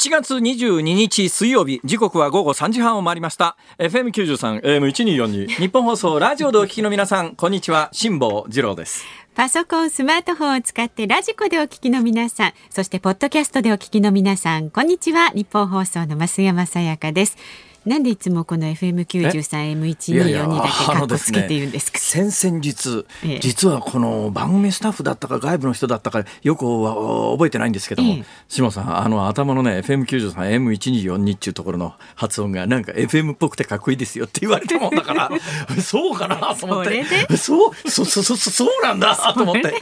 7月22日水曜日、時刻は午後3時半を回りました。 FM93 AM1242 日本放送ラジオでお聞きの皆さん、こんにちは。辛坊治郎です。 パソコン、スマートフォンを使ってラジコでお聞きの皆さん、そしてポッドキャストでお聞きの皆さん、こんにちは。日本放送の増山さやかです。なんでいつもこの FM93M1242 だけカッコつけているんですか。 先々日、実はこの番組スタッフだったか外部の人だったかよく覚えてないんですけども、下さん、頭のね FM93M1242 っていうところの発音がなんか FM っぽくてかっこいいですよって言われたもんだからそうかなと思って、そうなんだと思って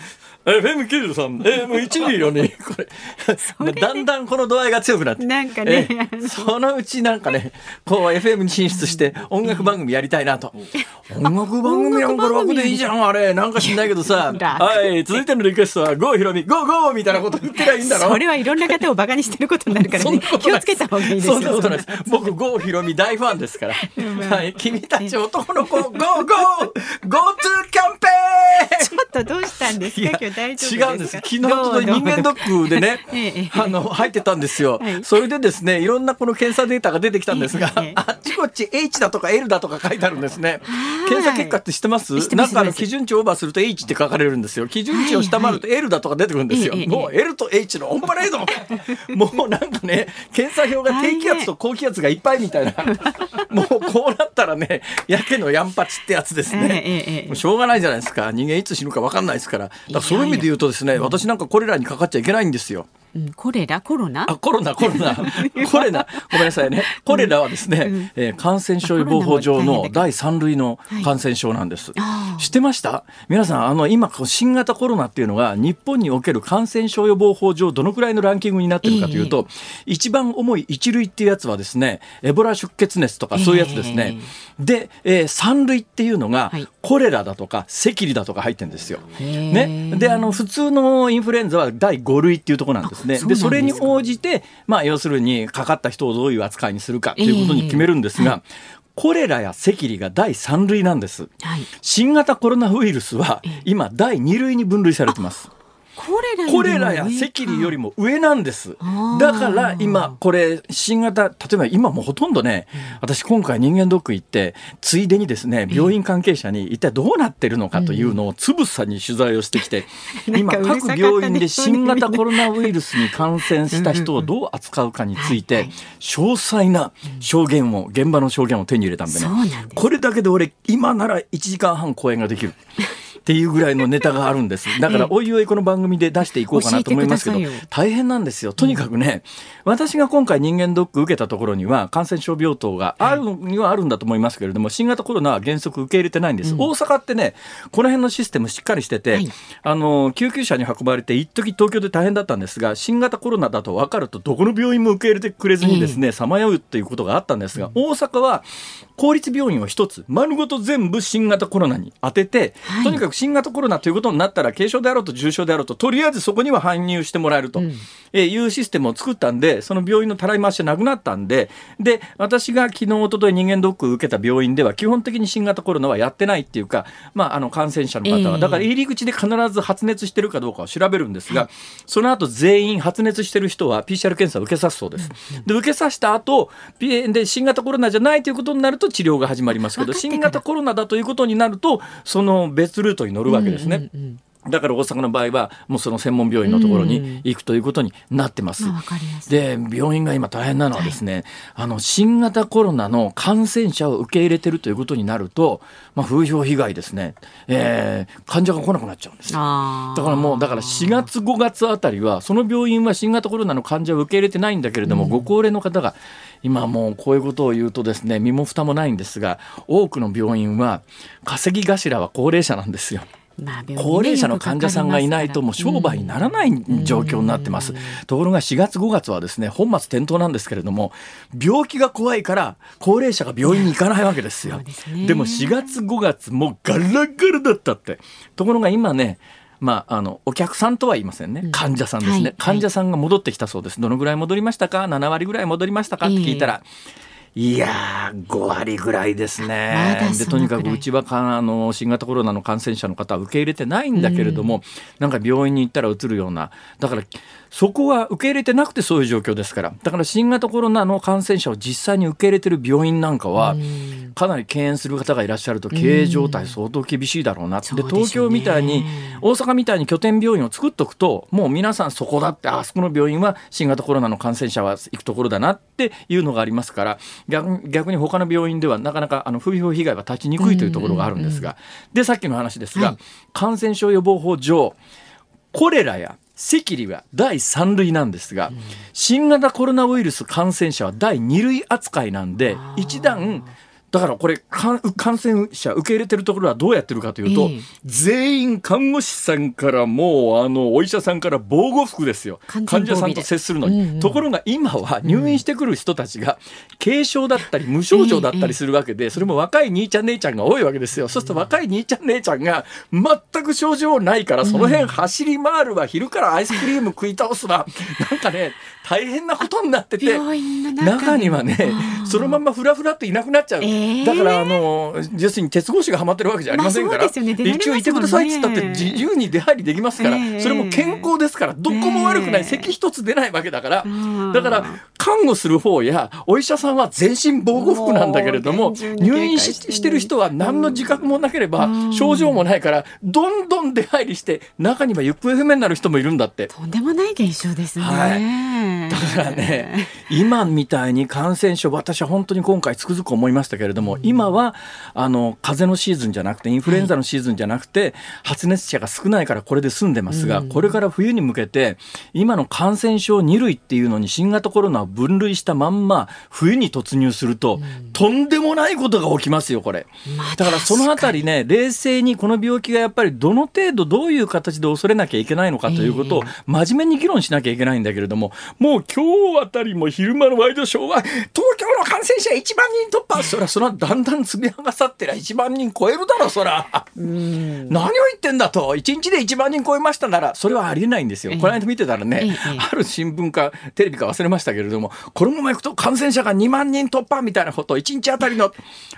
FM93 AM1242 これだんだんこの度合いが強くなってなんかね、 そのうちなんかねこう FM に進出して音楽番組やりたいなと。音楽番組なんか楽でいいじゃん、あれなんか知んないけどさはい、続いてのリクエストは郷ひろみゴーゴーみたいなこと言ってりゃいいんだろ。 それはいろんな方をバカにしてることになるからね気をつけた方がいいですよ。 そんなことないです。僕郷ひろみ大ファンですからはい、君たち男の子ゴーゴー GoTo キャンペーン。 ちょっとどうしたんですか今日。大丈夫ですか。 違うんです。昨日ちょっと人間ドックでね入ってたんですよ、それでですねいろんなこの検査データが出てきたんですが、あっちこっち H だとか L だとか書いてあるんですね。検査結果って知ってます？なんか基準値オーバーすると H って書かれるんですよ。基準値を下回ると L だとか出てくるんですよ、もう L と H のオンパレードもうなんかね検査表が低気圧と高気圧がいっぱいみたいなもうこうなったらねやけのやんぱちってやつですね、もうしょうがないじゃないですか。人間いつ死ぬか分かんないですから。だからそういう意味で言うとですね、私なんかこれらにかかっちゃいけないんですよ。 コレラコロナコロナごめんなさいね。コレラはですね、感染症予防法上の第3類の感染症なんです、知ってました？皆さん今新型コロナっていうのが日本における感染症予防法上どのくらいのランキングになってるかというと、一番重い1類っていうやつはですねエボラ出血熱とかそういうやつですね、で、3類っていうのがコレラだとか赤痢だとか入ってるんですよ、ね、で普通のインフルエンザは第5類っていうところなんですね。でそれに応じて、要するにかかった人をどういう扱いにするかということに決めるんですが、コレラや赤痢が第3類なんです、新型コロナウイルスは今第2類に分類されてます。コレラや赤痢よりも上なんです。だから今これ新型、例えば今もうほとんどね、私今回人間ドック行ってついでにですね病院関係者に一体どうなってるのかというのをつぶさに取材をしてきて、今各病院で新型コロナウイルスに感染した人をどう扱うかについて詳細な証言を、現場の証言を手に入れたんでね、これだけで俺今なら1時間半講演ができるっていうぐらいのネタがあるんです。だからおいおいこの番組で出していこうかなと思いますけど、大変なんですよ。とにかくね、私が今回人間ドック受けたところには感染症病棟があるにはあるんだと思いますけれども、新型コロナは原則受け入れてないんです、大阪ってねこの辺のシステムしっかりしてて、救急車に運ばれて一時東京で大変だったんですが、新型コロナだと分かるとどこの病院も受け入れてくれずにですねさまようということがあったんですが、大阪は公立病院を一つ丸ごと全部新型コロナに当てて、とにかく新型コロナということになったら軽症であろうと重症であろうととりあえずそこには搬入してもらえるというシステムを作ったんで、その病院のたらい回しなくなったんで、私が昨日一昨日人間ドックを受けた病院では基本的に新型コロナはやってないっていうか、感染者の方はだから入り口で必ず発熱してるかどうかを調べるんですが、その後全員発熱してる人は PCR 検査を受けさすそうです。で受けさせた後で新型コロナじゃないということになると治療が始まりますけど、新型コロナだということになるとその別ルートに乗るわけですね、だから大阪の場合はもうその専門病院のところに行くということになってます、で病院が今大変なのはですね、新型コロナの感染者を受け入れてるということになると、風評被害ですね、患者が来なくなっちゃうんですよ。だから4月5月あたりはその病院は新型コロナの患者を受け入れてないんだけれども、ご高齢の方が今もうこういうことを言うとですね身も蓋もないんですが、多くの病院は稼ぎ頭は高齢者なんですよ。高齢者の患者さんがいないともう商売にならない状況になってます。ところが4月5月はですね本末転倒なんですけれども、病気が怖いから高齢者が病院に行かないわけですよ。でも4月5月もうガラガラだったって。ところが今ねお客さんとは言いませんね、患者さんですね、患者さんが戻ってきたそうです。どのぐらい戻りましたか、7割ぐらい戻りましたかって聞いたら、いやー5割ぐらいですね。でとにかくうちは新型コロナの感染者の方は受け入れてないんだけれども、なんか病院に行ったらうつるような、だからそこは受け入れてなくてそういう状況ですから。だから新型コロナの感染者を実際に受け入れてる病院なんかはかなり敬遠する方がいらっしゃると、経営状態相当厳しいだろうな。で東京みたいに大阪みたいに拠点病院を作っとくと、もう皆さんそこだって、あそこの病院は新型コロナの感染者は行くところだなっていうのがありますから、逆に他の病院ではなかなか風評被害は立ちにくいというところがあるんですが、でさっきの話ですが、感染症予防法上コレラや赤痢は第3類なんですが、新型コロナウイルス感染者は第2類扱いなんで、一段だからこれ感染者受け入れてるところはどうやってるかというと、全員看護師さんからもうお医者さんから防護服ですよ、患者さんと接するのに。ところが今は入院してくる人たちが軽症だったり無症状だったりするわけで、それも若い兄ちゃん姉ちゃんが多いわけですよ。そうすると若い兄ちゃん姉ちゃんが全く症状ないから、その辺走り回るわ、昼からアイスクリーム食い倒すわ、なんかね大変なことになってて、中にはねそのままフラフラっていなくなっちゃう。だから要するに鉄格子がはまってるわけじゃありませんから、一応いてくださいって言ったって自由に出入りできますから、それも健康ですから、どこも悪くない、咳一つ出ないわけだから、だから看護する方やお医者さんは全身防護服なんだけれども、入院してる人は何の自覚もなければ症状もないから、どんどん出入りして、中には行方不明になる人もいるんだって。 とんでもない現象ですね。 だからね、今みたいに感染症、私は本当に今回つくづく思いましたけれども、今は風邪のシーズンじゃなくて、インフルエンザのシーズンじゃなくて、発熱者が少ないからこれで済んでますが、これから冬に向けて今の感染症2類っていうのに新型コロナを分類したまんま冬に突入すると、とんでもないことが起きますよこれ。だからそのあたりね、冷静にこの病気がやっぱりどの程度どういう形で恐れなきゃいけないのかということを真面目に議論しなきゃいけないんだけれども、もう今日あたりも昼間のワイドショーは東京の感染者1万人突破、そらだんだん積み上がさってりゃ1万人超えるだろ、そら何を言ってんだと。1日で1万人超えましたならそれはありえないんですよ。この間見てたらね、ある新聞かテレビか忘れましたけれども、このままいくと感染者が2万人突破みたいなことを1日あたりの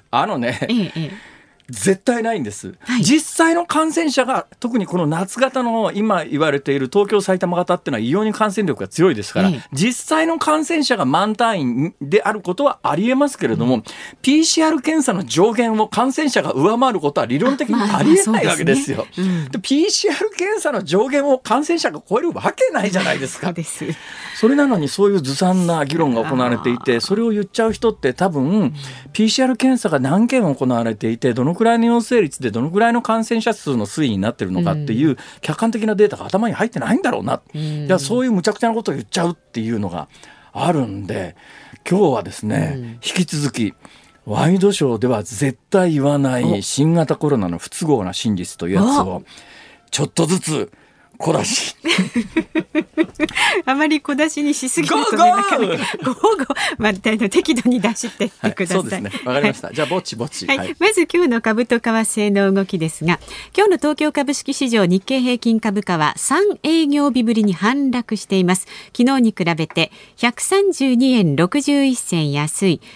絶対ないんです、実際の感染者が、特にこの夏型の今言われている東京埼玉型っていうのは異様に感染力が強いですから、実際の感染者が万単位であることはありえますけれども、PCR 検査の上限を感染者が上回ることは理論的にありえないわけですよ。で PCR 検査の上限を感染者が超えるわけないじゃないですか。それなのにそういうずさんな議論が行われていて、それを言っちゃう人って多分 PCR 検査が何件行われていて、どのくらいの陽性率でどのくらいの感染者数の推移になってるのかっていう客観的なデータが頭に入ってないんだろうな。いや、そういう無茶苦茶なことを言っちゃうっていうのがあるんで、今日はですね、引き続きワイドショーでは絶対言わない新型コロナの不都合な真実というやつをちょっとずつ小出しあまり小出しにしすぎるとね、なかなか適度に出していってください。 そうですね、わかりました。じゃあぼちぼち、 まず今日の株と為替の動きですが、今日の東京株式市場日経平均株価は3営業日ぶりに反落しています。昨日に比べて132円61銭安い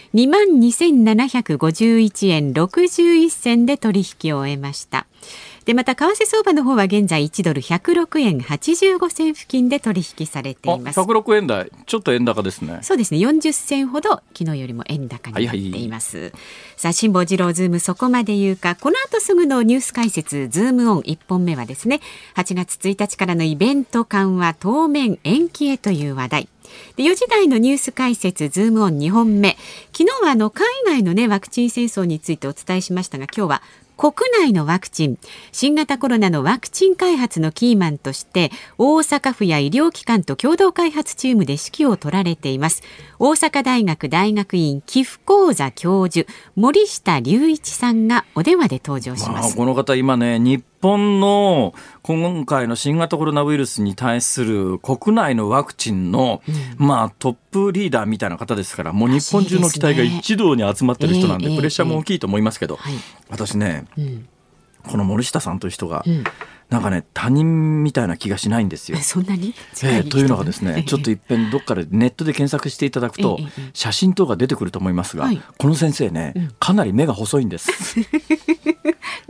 22,751 円61銭で取引を終えました。でまた為替相場の方は現在1ドル106円85銭付近で取引されています。 106円台、ちょっと円高ですね。 そうですね、40銭ほど昨日よりも円高になっています。さあ、辛坊治郎ズームそこまで言うか、この後すぐのニュース解説ズームオン1本目はですね、8月1日からのイベント緩和当面延期へという話題で、4時台のニュース解説ズームオン2本目、昨日は海外のワクチン戦争についてお伝えしましたが、今日は国内のワクチン、新型コロナのワクチン開発のキーマンとして大阪府や医療機関と共同開発チームで指揮を取られています大阪大学大学院寄付講座教授森下隆一さんがお電話で登場します。 この方今ね、日本の今回の新型コロナウイルスに対する国内のワクチンの、トップリーダーみたいな方ですから、もう日本中の期待が一堂に集まってる人なんで、プレッシャーも大きいと思いますけど、私ね、この森下さんという人が、なんかね、他人みたいな気がしないんですよ。 そんなにというのがですね、ちょっといっぺんどっかでネットで検索していただくと、写真等が出てくると思いますが、この先生ね、かなり目が細いんです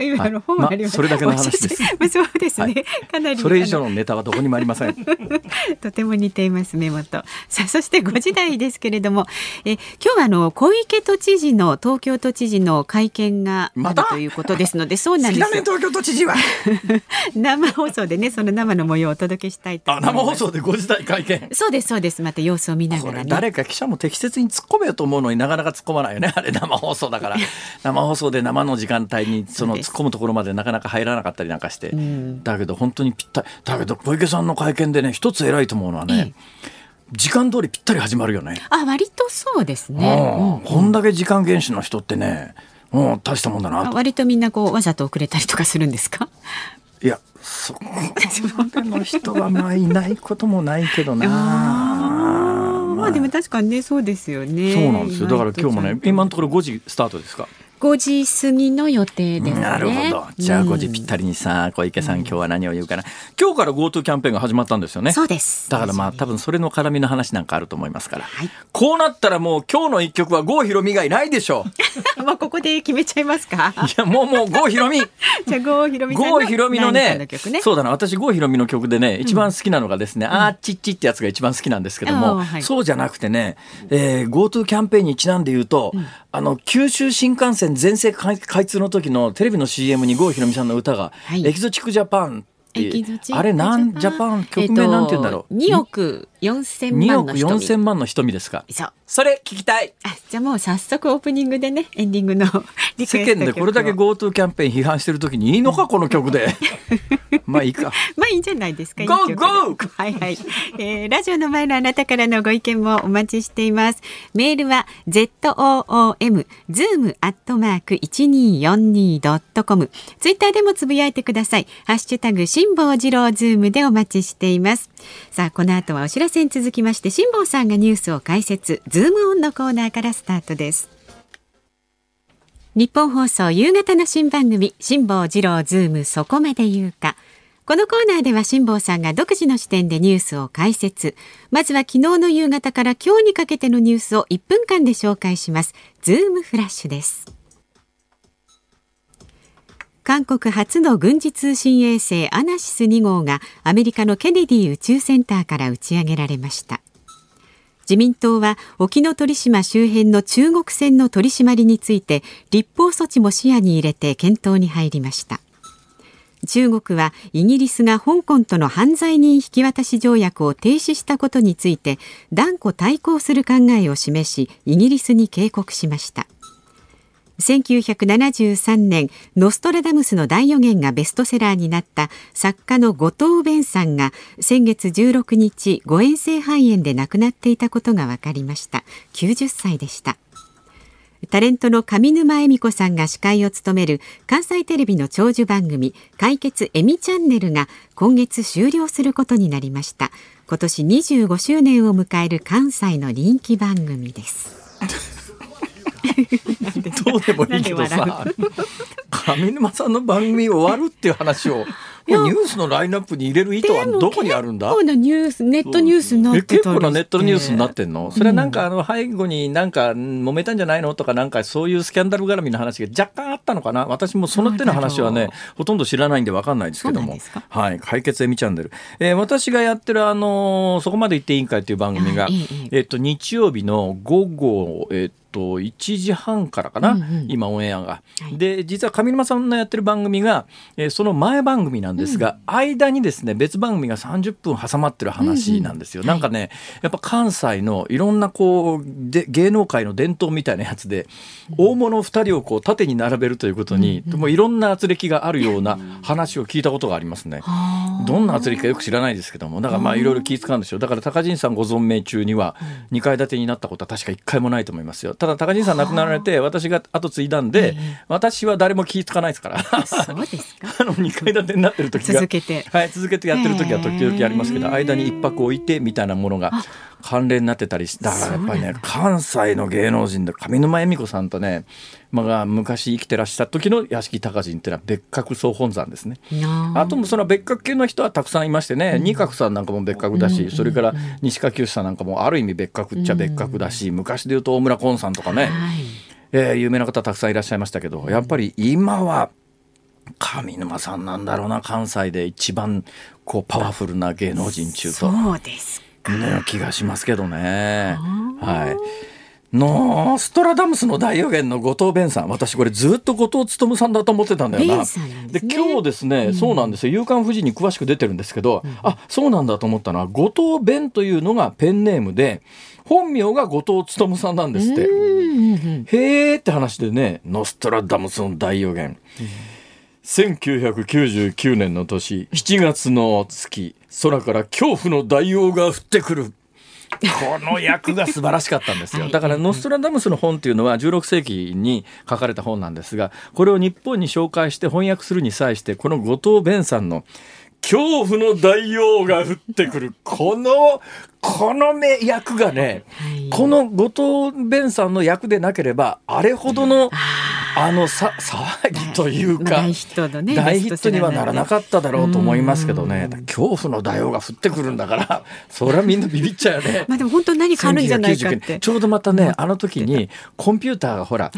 という本はあります。 それだけの話です。 そうですね、かなりそれ以上のネタはどこにもありません。 とても似ています、メモと。さあ、そして5時台ですけれども、今日は小池都知事の、東京都知事の会見があるということですので、そうなんですよ。 東京都知事は生放送でね、その生の模様をお届けしたいと思います。 生放送で5時台会見。 そうですそうです。また様子を見ながらね。 誰か記者も適切に突っ込めよと思うのになかなか突っ込まないよね。あれ生放送だから生放送で生の時間帯にその突っ込むところまでなかなか入らなかったりなんかして、だけど本当にぴったり。だけど小池さんの会見でね、一つ偉いと思うのはね、時間通りぴったり始まるよね。 割とそうですね。 こんだけ時間厳守の人ってね、大したもんだなと。 割とみんなわざと遅れたりとかするんですか？ いや、そこまでの人はまあいないこともないけどな。 でも確かにね、そうですよね。 そうなんですよ。だから今日もね、今のところ5時スタートですか。 5時過ぎの予定ですね。 なるほど。じゃあ5時ぴったりにさ、小池さん今日は何を言うかな。今日から GoTo キャンペーンが始まったんですよね。 そうです。 だから多分それの絡みの話なんかあると思いますから、こうなったらもう今日の一曲は郷ひろみがいないでしょう。 ここで決めちゃいますか？ いや、もう郷ひろみ。 じゃあ郷ひろみさんの郷ひろみのね、 曲そうだな、私郷ひろみの曲でね、一番好きなのがですね、あーちっちってやつが一番好きなんですけども、そうじゃなくてね、GoTo キャンペーンにちなんで言うと、九州新幹線全線開通の時のテレビの CM に郷ひろみさんの歌が、エキゾチックジャパンっていう、あれジャパン曲名なんて言うんだろう。 2億4000万の瞳。 2億4000万の瞳ですか。それ聞きたい。 じゃあもう早速オープニングでね、エンディングのリクエスト曲を。 世間でこれだけ GoTo キャンペーン批判してる時にいいのかこの曲で。まあいいか。 まあいいんじゃないですか。 ゴーゴー。 はいはい。ラジオの前のあなたからのご意見もお待ちしています。メールは zoom@1242.com。ツイッターでもつぶやいてください。ハッシュタグ辛坊治郎ズームでお待ちしています。さあ、この後はお知らせに続きまして、辛坊さんがニュースを解説、ズームオンのコーナーからスタートです。日本放送夕方の新番組、辛坊治郎ズームそこまで言うか。このコーナーでは辛坊さんが独自の視点でニュースを解説。まずは昨日の夕方から今日にかけてのニュースを1分間で紹介します。ズームフラッシュです。韓国初の軍事通信衛星アナシス2号がアメリカのケネディ宇宙センターから打ち上げられました。自民党は沖ノ鳥島周辺の中国船の取り締まりについて立法措置も視野に入れて検討に入りました。中国はイギリスが香港との犯罪人引き渡し条約を停止したことについて断固対抗する考えを示し、イギリスに警告しました。1973年、ノストラダムスの大予言がベストセラーになった作家の後藤弁さんが先月16日、誤嚥性肺炎で亡くなっていたことが分かりました。90歳でした。タレントの上沼恵美子さんが司会を務める関西テレビの長寿番組解決恵美チャンネルが今月終了することになりました。今年25周年を迎える関西の人気番組です。 どうでもいいけどさ、上沼さんの番組終わるっていう話をニュースのラインナップに入れる意図はどこにあるんだ？ 結構なニュース、ネットニュースになってたりして。 結構なネットニュースになってんの？それはなんか背後になんか揉めたんじゃないのとか、なんかそういうスキャンダル絡みの話が若干あったのかな。私もその手の話はねほとんど知らないんで分かんないですけども、はい、解決恵美チャンネル、私がやってるそこまで言っていいんかいという番組が、日曜日の午後1時半からかな、今オンエアが、で実は上沼さんのやってる番組が、その前番組なんですが、間にですね別番組が30分挟まってる話なんですよ。なんかね、やっぱ関西のいろんな芸能界の伝統みたいなやつで、大物2人を縦に並べるということに、もういろんな圧力があるような話を聞いたことがありますね。どんな圧力かよく知らないですけども、だからいろいろ気遣うんですよ。だから高陣さんご存命中には2階建てになったことは確か1回もないと思いますよ。ただ高陣さん亡くなられて私が後継いだんで、私は誰も気付かないですからそうですか 2階建てになってる時が続けてやってる時は時々ありますけど、間に一泊置いてみたいなものが関連になってたりして、だからやっぱりね、関西の芸能人で上沼恵美子さんとね、昔生きてらっしゃった時の屋敷隆人っていうのは別格総本山ですね。あともその別格系の人はたくさんいましてね、二角さんなんかも別格だし、それから西川きよしさんなんかもある意味別格っちゃ別格だし、昔でいうと大村崑さんとかね、有名な方たくさんいらっしゃいましたけど、やっぱり今は上沼さんなんだろうな、関西で一番こうパワフルな芸能人中とそうですか、 ね、気がしますけどね。はい。ノーストラダムスの大予言の後藤弁さん、私これずっと後藤勉さんだと思ってたんだよな。 弁さんなんですね。 で今日ですね、そうなんですよ、夕刊フジに詳しく出てるんですけど、あ、そうなんだと思ったのは、後藤弁というのがペンネームで本名が後藤勉さんなんですって。へーって話でね、ノストラダムスの大予言、1999年の年7月の月、空から恐怖の大王が降ってくる。この役が素晴らしかったんですよ。だからノストラダムスの本っていうのは16世紀に書かれた本なんですが、これを日本に紹介して翻訳するに際して、この後藤弁さんの恐怖の大王が降ってくるこの役がね、この後藤弁さんの役でなければあれほどの騒ぎというか、 大ヒットのね、 大ヒットにはならなかっただろうと思いますけどね。恐怖の大王が降ってくるんだからそれはみんなビビっちゃうよね。 でも本当に何かあるんじゃないかって。 ちょうどまたね、あの時にコンピューターがほら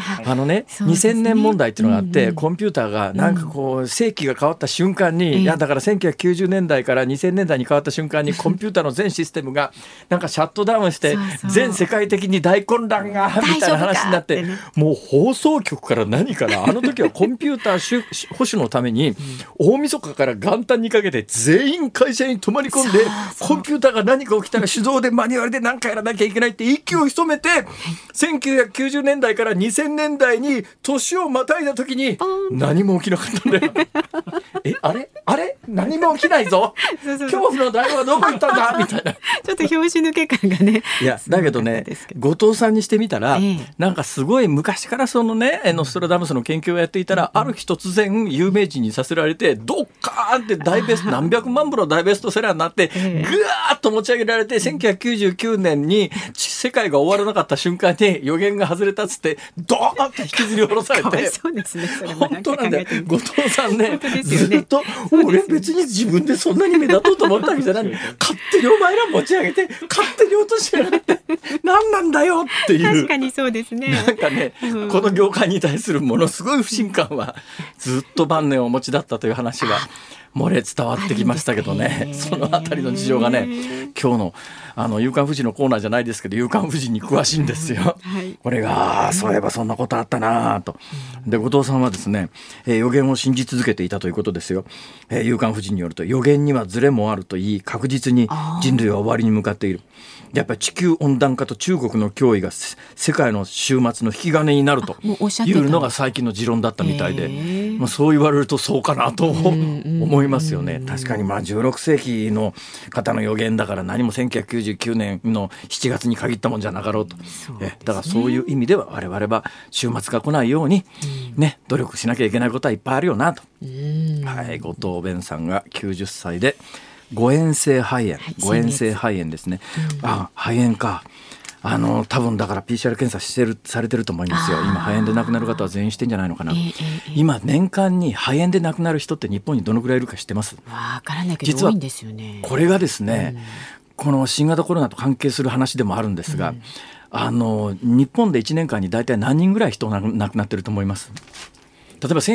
2000年問題っていうのがあって、コンピューターがなんかこう世紀が変わった瞬間に、いやだから1990年代から2000年代に変わった瞬間にコンピューターの全システムがなんかシャットダウンして全世界的に大混乱がみたいな話になって、もう放送局から何からあの時はコンピューター保守のために大晦日から元旦にかけて全員会社に泊まり込んで、コンピューターが何か起きたら手動でマニュアルで何かやらなきゃいけないって息を潜めて、1990年代から2000年代に年をまたいだ時に何も起きなかったんだよ。あれ何も起きないぞ恐怖の大王はどこ行ったんだみたいなちょっと拍子抜け感がね。 いやだけどね、後藤さんにしてみたら、なんかすごい昔からそのねノストラダムスの研究をやっていたら、ある日突然有名人にさせられてドッカーンって大ベスト何百万部の大ベストセラーになってぐわーっと持ち上げられて、1999年に世界が終わらなかった瞬間に予言が外れたっつってドーンって引きずり下ろされてそうですね、それも本当なんだよ。後藤さんねずっと俺別に自分でそんなに目立とうと思ったわけじゃない勝手にお前ら持ち上げて勝手に落としやがって何なんだよっていう。 確かにそうですね。 なんかね、この業界に対するものすごい不信感はずっと晩年をお持ちだったという話は漏れ伝わってきましたけどね。そのあたりの事情がね、今日の夕刊フジのコーナーじゃないですけど、夕刊フジに詳しいんですよ。これがそういえばそんなことあったなと。で後藤さんはですね、予言を信じ続けていたということですよ。夕刊フジによると、予言にはズレもあると言い、確実に人類は終わりに向かっている。やっぱり地球温暖化と中国の脅威が世界の終末の引き金になるというのが最近の持論だったみたいで、そう言われるとそうかなと思いますよね。確かに16世紀の方の予言だから何も1999年の7月に限ったもんじゃなかろうと。だからそういう意味では我々は終末が来ないように、努力しなきゃいけないことはいっぱいあるよなと。後藤弁さんが90歳で誤嚥性肺炎、誤嚥性肺炎ですね。肺炎か。多分だから PCR 検査されてると思いますよ。今肺炎で亡くなる方は全員してんじゃないのかな。今年間に肺炎で亡くなる人って日本にどのくらいいるか知ってます？ わからないけど多いんですよね。 これがですね、この新型コロナと関係する話でもあるんですが、日本で1年間に大体何人ぐらい人が亡くなってると思います？例えば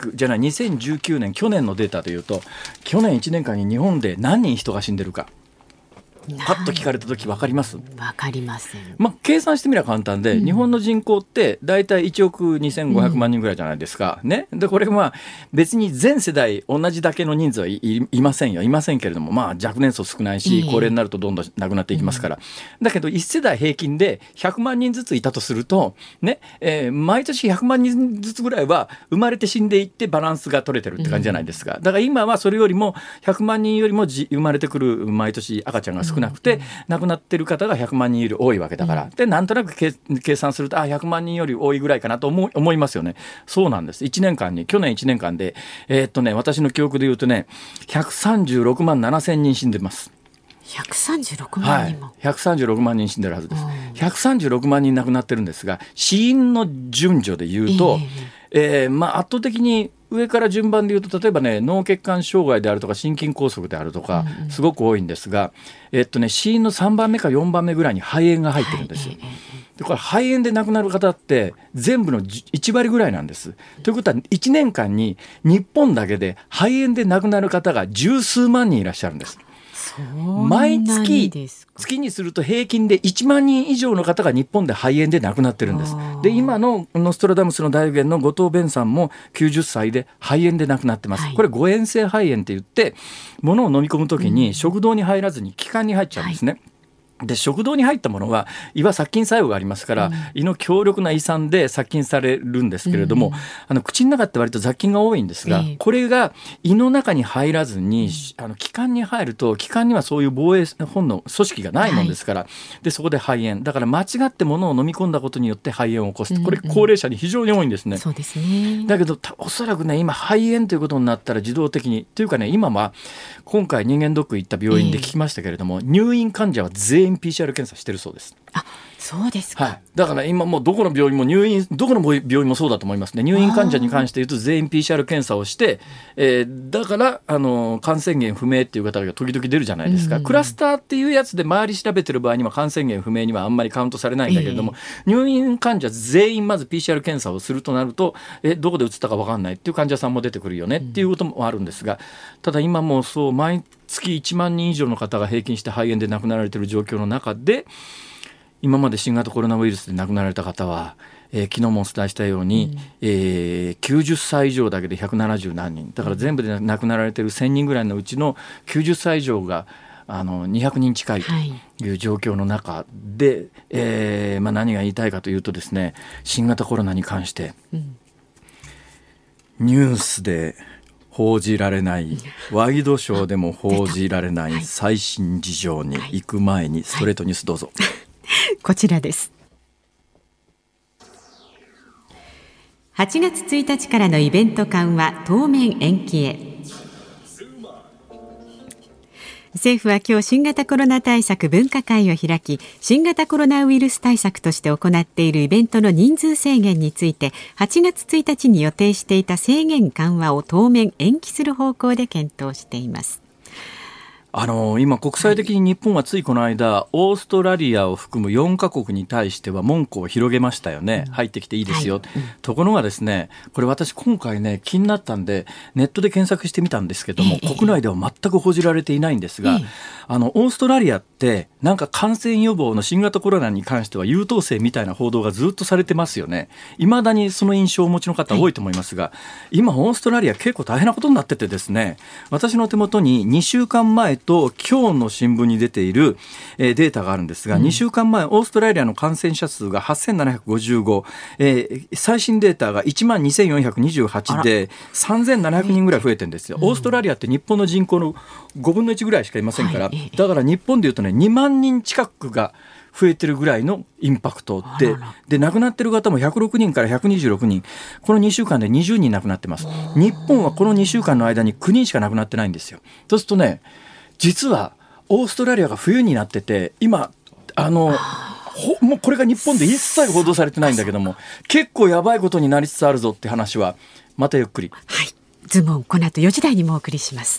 2019年去年のデータというと、去年1年間に日本で何人人が死んでるかパッと聞かれた時分かります？ 分かりません。 計算してみれば簡単で、日本の人口ってだいたい1億2500万人ぐらいじゃないですか、ね。でこれ別に全世代同じだけの人数はいませんけれども、若年層少ないし、高齢になるとどんどんなくなっていきますから、だけど1世代平均で100万人ずついたとすると、毎年100万人ずつぐらいは生まれて死んでいってバランスが取れてるって感じじゃないですか。だから今はそれよりも100万人よりも生まれてくる毎年赤ちゃんが少なくて、亡くなってる方が100万人より多いわけだから、でなんとなく計算すると100万人より多いぐらいかなと思いますよね。そうなんです。去年1年間で私の記憶で言うとね、136万7千人死んでます。 136万人も、 136万人死んでるはずです。136万人亡くなってるんですが、死因の順序で言うと、圧倒的に上から順番で言うと、例えばね、脳血管障害であるとか心筋梗塞であるとかすごく多いんですが、死因の3番目か4番目ぐらいに肺炎が入ってるんですよ。 でこれ肺炎で亡くなる方って全部の1割ぐらいなんです。ということは1年間に日本だけで肺炎で亡くなる方が十数万人いらっしゃるんです。毎月にすると平均で1万人以上の方が日本で肺炎で亡くなってるんです。で今のノストラダムスの大予言の後藤弁さんも90歳で肺炎で亡くなってます、これ誤嚥性肺炎って言って物を飲み込むときに食道に入らずに気管に入っちゃうんですね、で食道に入ったものは胃は殺菌作用がありますから、胃の強力な胃酸で殺菌されるんですけれども、口の中って割と雑菌が多いんですが、これが胃の中に入らずに、気管に入ると気管にはそういう防衛本能組織がないもんですから、でそこで肺炎だから間違って物を飲み込んだことによって肺炎を起こす、これ高齢者に非常に多いんですね。 そうですね。 だけどおそらくね今肺炎ということになったら自動的にというかね、今は今回人間ドック行った病院で聞きましたけれども、入院患者は全員 PCR 検査してるそうです。 あ、そうですか、 だから今もうどこの病院もどこの病院もそうだと思いますね。入院患者に関して言うと全員 PCR 検査をして、だから感染源不明っていう方が時々出るじゃないですか、クラスターっていうやつで周り調べてる場合には感染源不明にはあんまりカウントされないんだけれども、入院患者全員まず PCR 検査をするとなるとどこで移ったか分かんないっていう患者さんも出てくるよねっていうこともあるんですが、ただ今もそう毎月1万人以上の方が平均して肺炎で亡くなられている状況の中で、今まで新型コロナウイルスで亡くなられた方は、昨日もお伝えしたように、90歳以上だけで170何人だから全部で亡くなられている1000人ぐらいのうちの90歳以上が200人近いという状況の中で、何が言いたいかというとですね、新型コロナに関して、ニュースで報じられないワイドショーでも報じられない最新事情に行く前にストレートニュースどうぞ。 こちらです。8月1日からのイベント緩和当面延期へ。政府は今日新型コロナ対策分科会を開き、新型コロナウイルス対策として行っているイベントの人数制限について8月1日に予定していた制限緩和を当面延期する方向で検討しています。 今国際的に日本はついこの間オーストラリアを含む4カ国に対しては門戸を広げましたよね、入ってきていいですよ、ところがですね、これ私今回ね気になったんでネットで検索してみたんですけども、国内では全く報じられていないんですが、オーストラリアってなんか感染予防の新型コロナに関しては優等生みたいな報道がずっとされてますよね。未だにその印象をお持ちの方多いと思いますが、今オーストラリア結構大変なことになっててですね、私の手元に2週間前と今日の新聞に出ている、データがあるんですが、2週間前オーストラリアの感染者数が8755、最新データが12,428で3700人ぐらい増えてるんですよ。オーストラリアって日本の人口の5分の1ぐらいしかいませんから、だから日本でいうとね2万人近くが増えてるぐらいのインパクトで亡くなってる方も106人から126人、この2週間で20人亡くなってます。日本はこの2週間の間に9人しか亡くなってないんですよ。そうするとね、実はオーストラリアが冬になってて、今もうこれが日本で一切報道されてないんだけども、結構やばいことになりつつあるぞって話はまたゆっくり。 ズボンこの後4時台にもお送りします。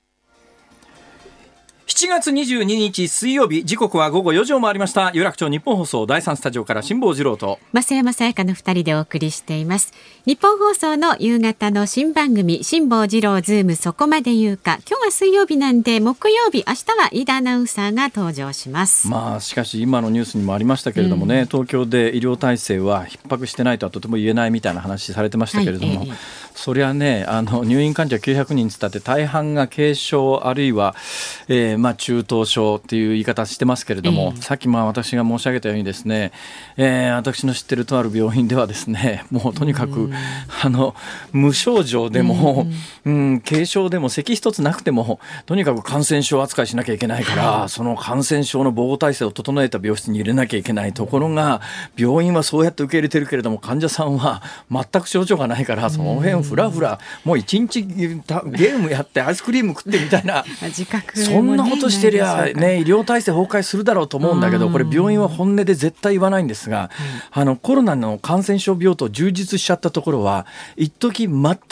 7月22日水曜日、時刻は午後4時を回りました。有楽町日本放送第3スタジオから辛坊治郎と増山さやかの2人でお送りしています。日本放送の夕方の新番組辛坊治郎ズームそこまで言うか、今日は水曜日なんで木曜日、明日は飯田アナウンサーが登場します。 しかし今のニュースにもありましたけれどもね、東京で医療体制は逼迫してないとはとても言えないみたいな話されてましたけれども、そりゃね入院患者900人つったって大半が軽症あるいは、中等症っていう言い方してますけれども、さっき私が申し上げたようにですね、私の知ってるとある病院ではですね、もうとにかく無症状でも、軽症でも咳一つなくてもとにかく感染症扱いしなきゃいけないから、その感染症の防護体制を整えた病室に入れなきゃいけないところが、病院はそうやって受け入れてるけれども患者さんは全く症状がないから、その辺フラフラもう一日ゲームやってアイスクリーム食ってみたいなそんなことしてりゃね、医療体制崩壊するだろうと思うんだけど、これ病院は本音で絶対言わないんですが、コロナの感染症病棟充実しちゃったところは一時全く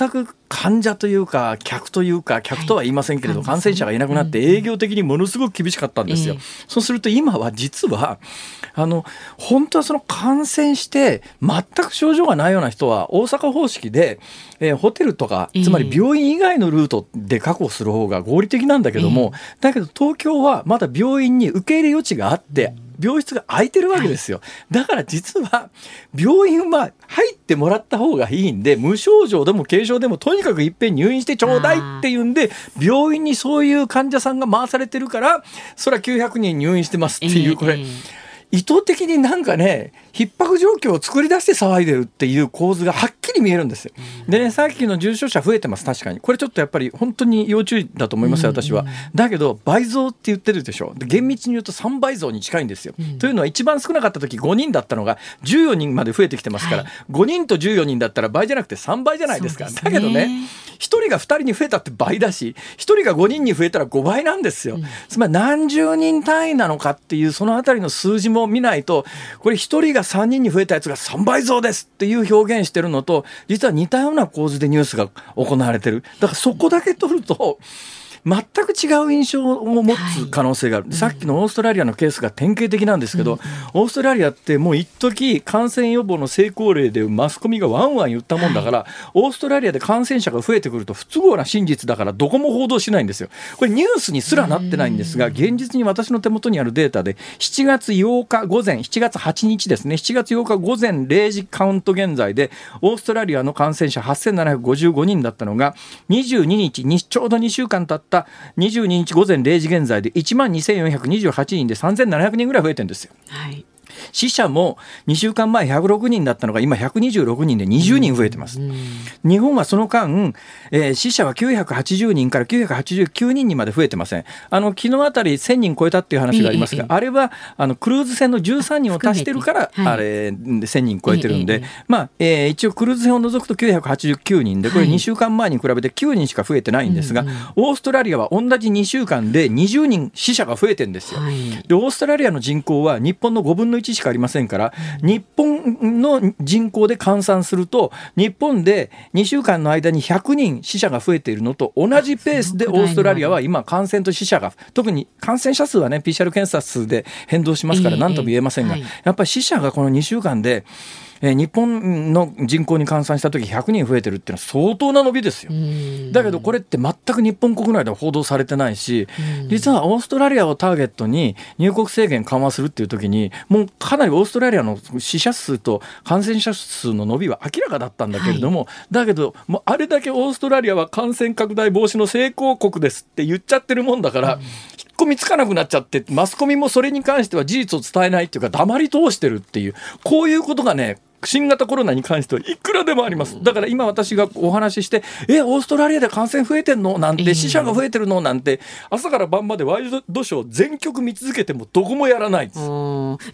患者というか客とは言いませんけれど、感染者がいなくなって営業的にものすごく厳しかったんですよ。そうすると今は実は本当はその感染して全く症状がないような人は大阪方式で、ホテルとかつまり病院以外のルートで確保する方が合理的なんだけども、だけど東京はまだ病院に受け入れ余地があって病室が空いてるわけですよ。だから実は病院は入ってもらった方がいいんで、無症状でも軽症でもとにかくいっぺん入院してちょうだいっていうんで、病院にそういう患者さんが回されてるから、それは900人入院してますっていう、これ意図的になんかね、逼迫状況を作り出して騒いでるっていう構図がはっきり見えるんですよ。でね、さっきの重症者増えてます。確かにこれちょっとやっぱり本当に要注意だと思いますよ、私は。だけど倍増って言ってるでしょ。で厳密に言うと3倍増に近いんですよ。というのは一番少なかった時5人だったのが14人まで増えてきてますから、5人と14人だったら倍じゃなくて3倍じゃないですか。だけどね、1人が2人に増えたって倍だし、1人が5人に増えたら5倍なんですよ。つまり何十人単位なのかっていうそのあたりの数字も見ないと、これ1人が3人に増えたやつが3倍増ですっていう表現してるのと実は似たような構図でニュースが行われてる。だからそこだけ取ると全く違う印象を持つ可能性がある。さっきのオーストラリアのケースが典型的なんですけど、オーストラリアってもう一時感染予防の成功例でマスコミがワンワン言ったもんだから、オーストラリアで感染者が増えてくると不都合な真実だからどこも報道しないんですよ。これニュースにすらなってないんですが、現実に私の手元にあるデータで7月8日午前7月8日ですね、7月8日午前0時カウント現在でオーストラリアの感染者8755人だったのが、22日にちょうど2週間経った22日午前0時現在で12,428人で3700人ぐらい増えてるんですよ。死者も2週間前106人だったのが今126人で20人増えてます。日本はその間、死者は980人から989人にまで増えてません。昨日あたり1000人超えたっていう話がありますが、あれはクルーズ船の13人を足してるから、あれ1000人超えてるんで、一応クルーズ船を除くと989人で、これ2週間前に比べて9人しか増えてないんですが、オーストラリアは同じ2週間で20人死者が増えてるんですよ。でオーストラリアの人口は日本の5分の1しかありませんから、日本の人口で換算すると日本で2週間の間に100人死者が増えているのと同じペースでオーストラリアは今感染と死者が、特に感染者数はね PCR 検査数で変動しますから何とも言えませんが、やっぱり死者がこの2週間で日本の人口に換算した時100人増えてるっていうのは相当な伸びですよ。だけどこれって全く日本国内では報道されてないし、実はオーストラリアをターゲットに入国制限緩和するっていう時にもうかなりオーストラリアの死者数と感染者数の伸びは明らかだったんだけれども、だけどもうあれだけオーストラリアは感染拡大防止の成功国ですって言っちゃってるもんだから、引っ込みつかなくなっちゃって、マスコミもそれに関しては事実を伝えないっていうか黙り通してるっていう、こういうことがね新型コロナに関してはいくらでもあります。だから今私がお話ししてオーストラリアで感染増えてんのなんて、死者が増えてるのなんて朝から晩までワイドショー全局見続けてもどこもやらないです。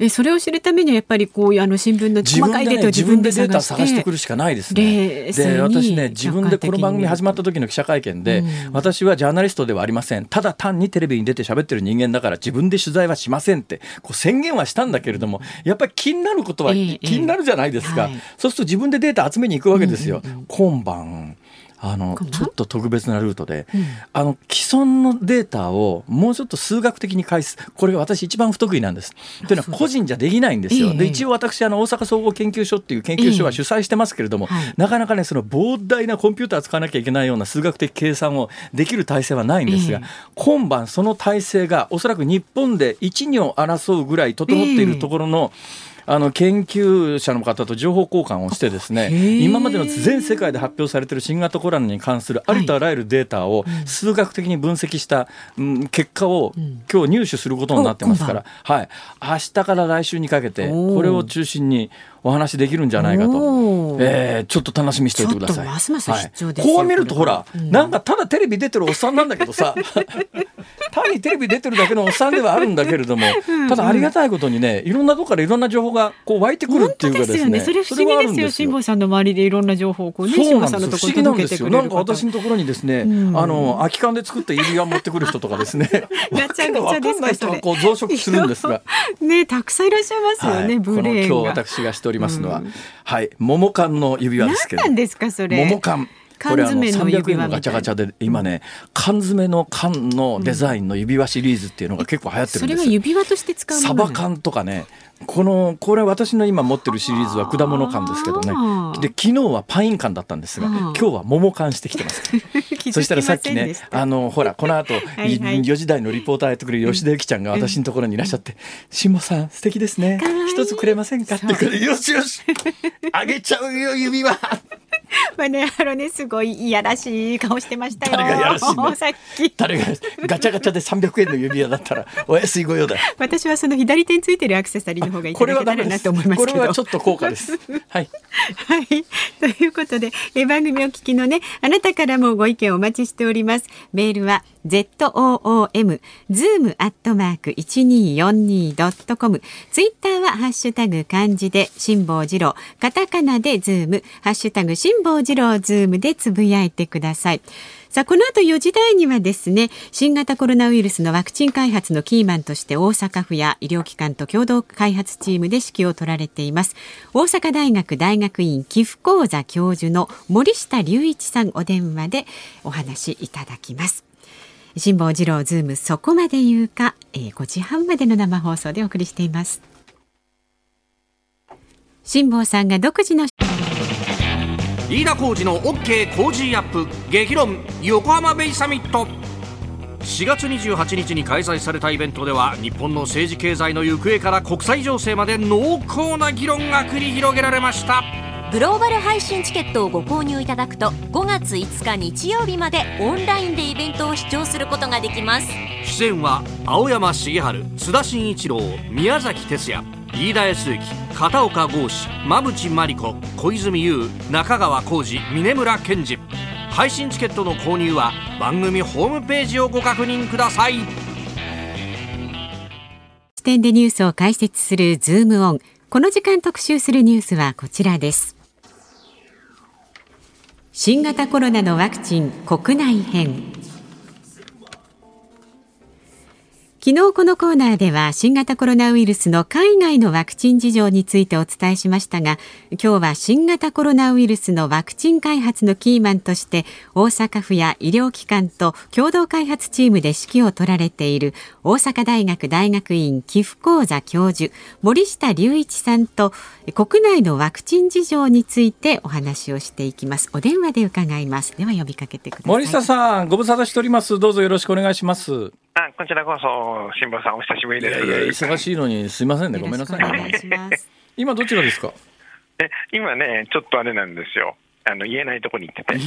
それを知るためにはやっぱりこういう新聞の細かいデータを自分でデータ探してくるしかないですね。で私ね、自分でこの番組始まった時の記者会見で、私はジャーナリストではありません、ただ単にテレビに出て喋ってる人間だから自分で取材はしませんってこう宣言はしたんだけれども、やっぱり気になることは気になるじゃないですか。そうすると自分でデータ集めに行くわけですよ。今晩ちょっと特別なルートで、既存のデータをもうちょっと数学的に解析、これが私一番不得意なんです。というのは個人じゃできないんですよ。で一応私大阪総合研究所っていう研究所は主催してますけれども、なかなかねその膨大なコンピューター使わなきゃいけないような数学的計算をできる体制はないんですが、今晩その体制がおそらく日本で1、2を争うぐらい整っているところの研究者の方と情報交換をしてですね、今までの全世界で発表されている新型コロナに関するありとあらゆるデータを数学的に分析した結果を今日入手することになってますから、明日から来週にかけてこれを中心にお話できるんじゃないかと、ちょっと楽しみにしておいてください。 ますます必要ですよ。 こう見るとほら、なんかただテレビ出てるおっさんなんだけどさ単にテレビ出てるだけのおっさんではあるんだけれども、ただありがたいことにね、いろんなとこからいろんな情報がこう湧いてくるっていうかですね、 それ不思議ですよ。辛坊さんの周りでいろんな情報をこうね、辛坊さんのところに届けてくれる方、 なんか私のところにですね、空き缶で作った指輪を持ってくる人とかですねガチャガチャですか、 人がこう増殖するんですがね、たくさんいらっしゃいますよね、ブレーンが。 今日私がしておりますのは、桃缶の指輪ですけど。 何なんですかそれ。 桃缶缶詰の指輪みたいな。 これ300円のガチャガチャで今ね、缶詰の缶のデザインの指輪シリーズっていうのが結構流行ってるんですよ。 それは指輪として使うもの。 サバ缶とかね、これ私の今持ってるシリーズは果物缶ですけどね。で昨日はパイン缶だったんですが、今日は桃缶してきてます。そしたらさっきね、ほらこの後4時台のリポーターやってくれる吉田由紀ちゃんが私のところにいらっしゃって、辛坊さん素敵ですね、一つくれませんかってくれ、よしよしあげちゃうよ指輪すごいいやらしい顔してましたよ。 誰がやらしいね。 さっき誰がガチャガチャで300円の指輪だったらお安いご用だ。 私はその左手についてるアクセサリーの方がいただけたらなと思いますけど、 これはちょっと高価ですはい、 はい、ということで番組を聞きのね、あなたからもご意見お待ちしております。メールはzoom@1242.com、 ツイッターはハッシュタグ漢字で辛坊治郎、カタカナでズーム、ハッシュタグ辛坊治郎ズームでつぶやいてください。さあこの後4時台にはですね、新型コロナウイルスのワクチン開発のキーマンとして大阪府や医療機関と共同開発チームで指揮を取られています大阪大学大学院寄付講座教授の森下隆一さん、お電話でお話いただきます。辛坊治郎ズームそこまで言うか、5時半までの生放送でお送りしています。辛坊さんが独自の飯田浩司の OK 工事アップ激論横浜ベイサミット。4月28日に開催されたイベントでは、日本の政治経済の行方から国際情勢まで濃厚な議論が繰り広げられました。 グローバル配信チケットをご購入いただくと、5月5日日曜日までオンラインでイベントを視聴することができます。 出演は青山茂春、津田慎一郎、宮崎哲也、飯田康之、片岡剛志、馬淵真理子、小泉悠、中川浩二、峯村健二。配信チケットの購入は番組ホームページをご確認ください。 視点でニュースを解説するズームオン。この時間特集するニュースはこちらです。新型コロナのワクチン国内編。昨日このコーナーでは新型コロナウイルスの海外のワクチン事情についてお伝えしましたが、今日は新型コロナウイルスのワクチン開発のキーマンとして大阪府や医療機関と共同開発チームで指揮を取られている大阪大学大学院寄付講座教授森下隆一さんと国内のワクチン事情についてお話をしていきます。お電話で伺います。では呼びかけてください。 森下さん、ご無沙汰しております。どうぞよろしくお願いします。 こちらこそ辛坊さんお久しぶりです。 いや忙しいのにすいませんね、ごめんなさいね。 お願いします今どちらですか？ 今ねちょっとあれなんですよ、言えないとこに行ってて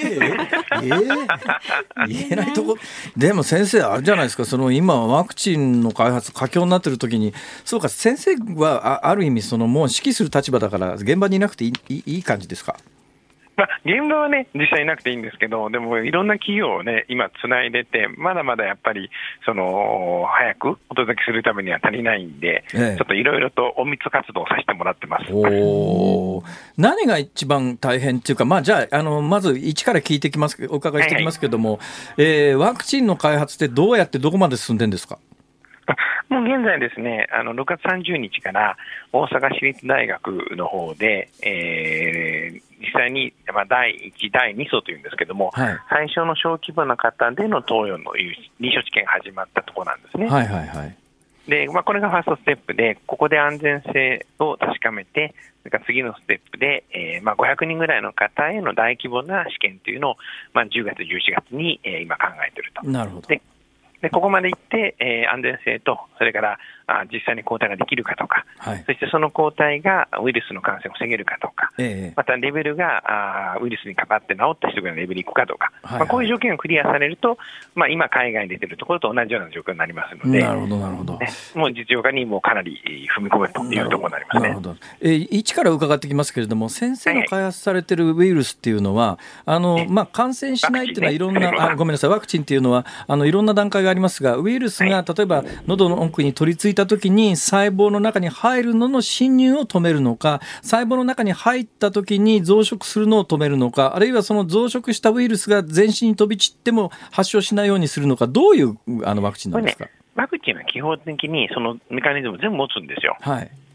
言えないとこでも先生あれじゃないですか、その今ワクチンの開発佳境になってる時に、そうか先生は ある意味そのもう指揮する立場だから現場にいなくていい感じですか？ 現場はね実際いなくていいんですけど、でもいろんな企業をね今つないでて、まだまだやっぱりその早くお届けするためには足りないんで、ちょっといろいろと隠密活動をさせてもらってます。 何が一番大変っていうか、じゃあ、まず一から聞いてきます、お伺いしてきますけども、ワクチンの開発ってどうやってどこまで進んでるんですか？ もう現在ですね、6月30日から大阪市立大学の方で、実際に、第1、第2層というんですけども、最初の小規模な方での投与の臨床試験が始まったところなんですね。で、これがファーストステップで、ここで安全性を確かめて、それから次のステップで、500人ぐらいの方への大規模な試験というのを、10月、11月に、今考えていると。 なるほど。 でここまで行って、安全性と、それから実際に抗体ができるかとか、そしてその抗体がウイルスの感染を防げるかとか、またレベルがウイルスにかかって治った人がレベルいくかとか、こういう条件をクリアされると、今海外に出ているところと同じような状況になりますので、 なるほどなるほど、 もう実用化にもうかなり踏み込むというところになりますね。 なるほど。一から伺ってきますけれども、先生の開発されているウイルスっていうのは、感染しないっていうのはいろんな、ごめんなさい、ワクチンっていうのはいろんな段階がありますが、ウイルスが例えば喉の奥に取り付いたときに細胞の中に入るのの侵入を止めるのか、細胞の中に入ったときに増殖するのを止めるのか、あるいはその増殖したウイルスが全身に飛び散っても発症しないようにするのか、どういうワクチンなんですか？ ワクチンは基本的にそのメカニズム全部持つんですよ。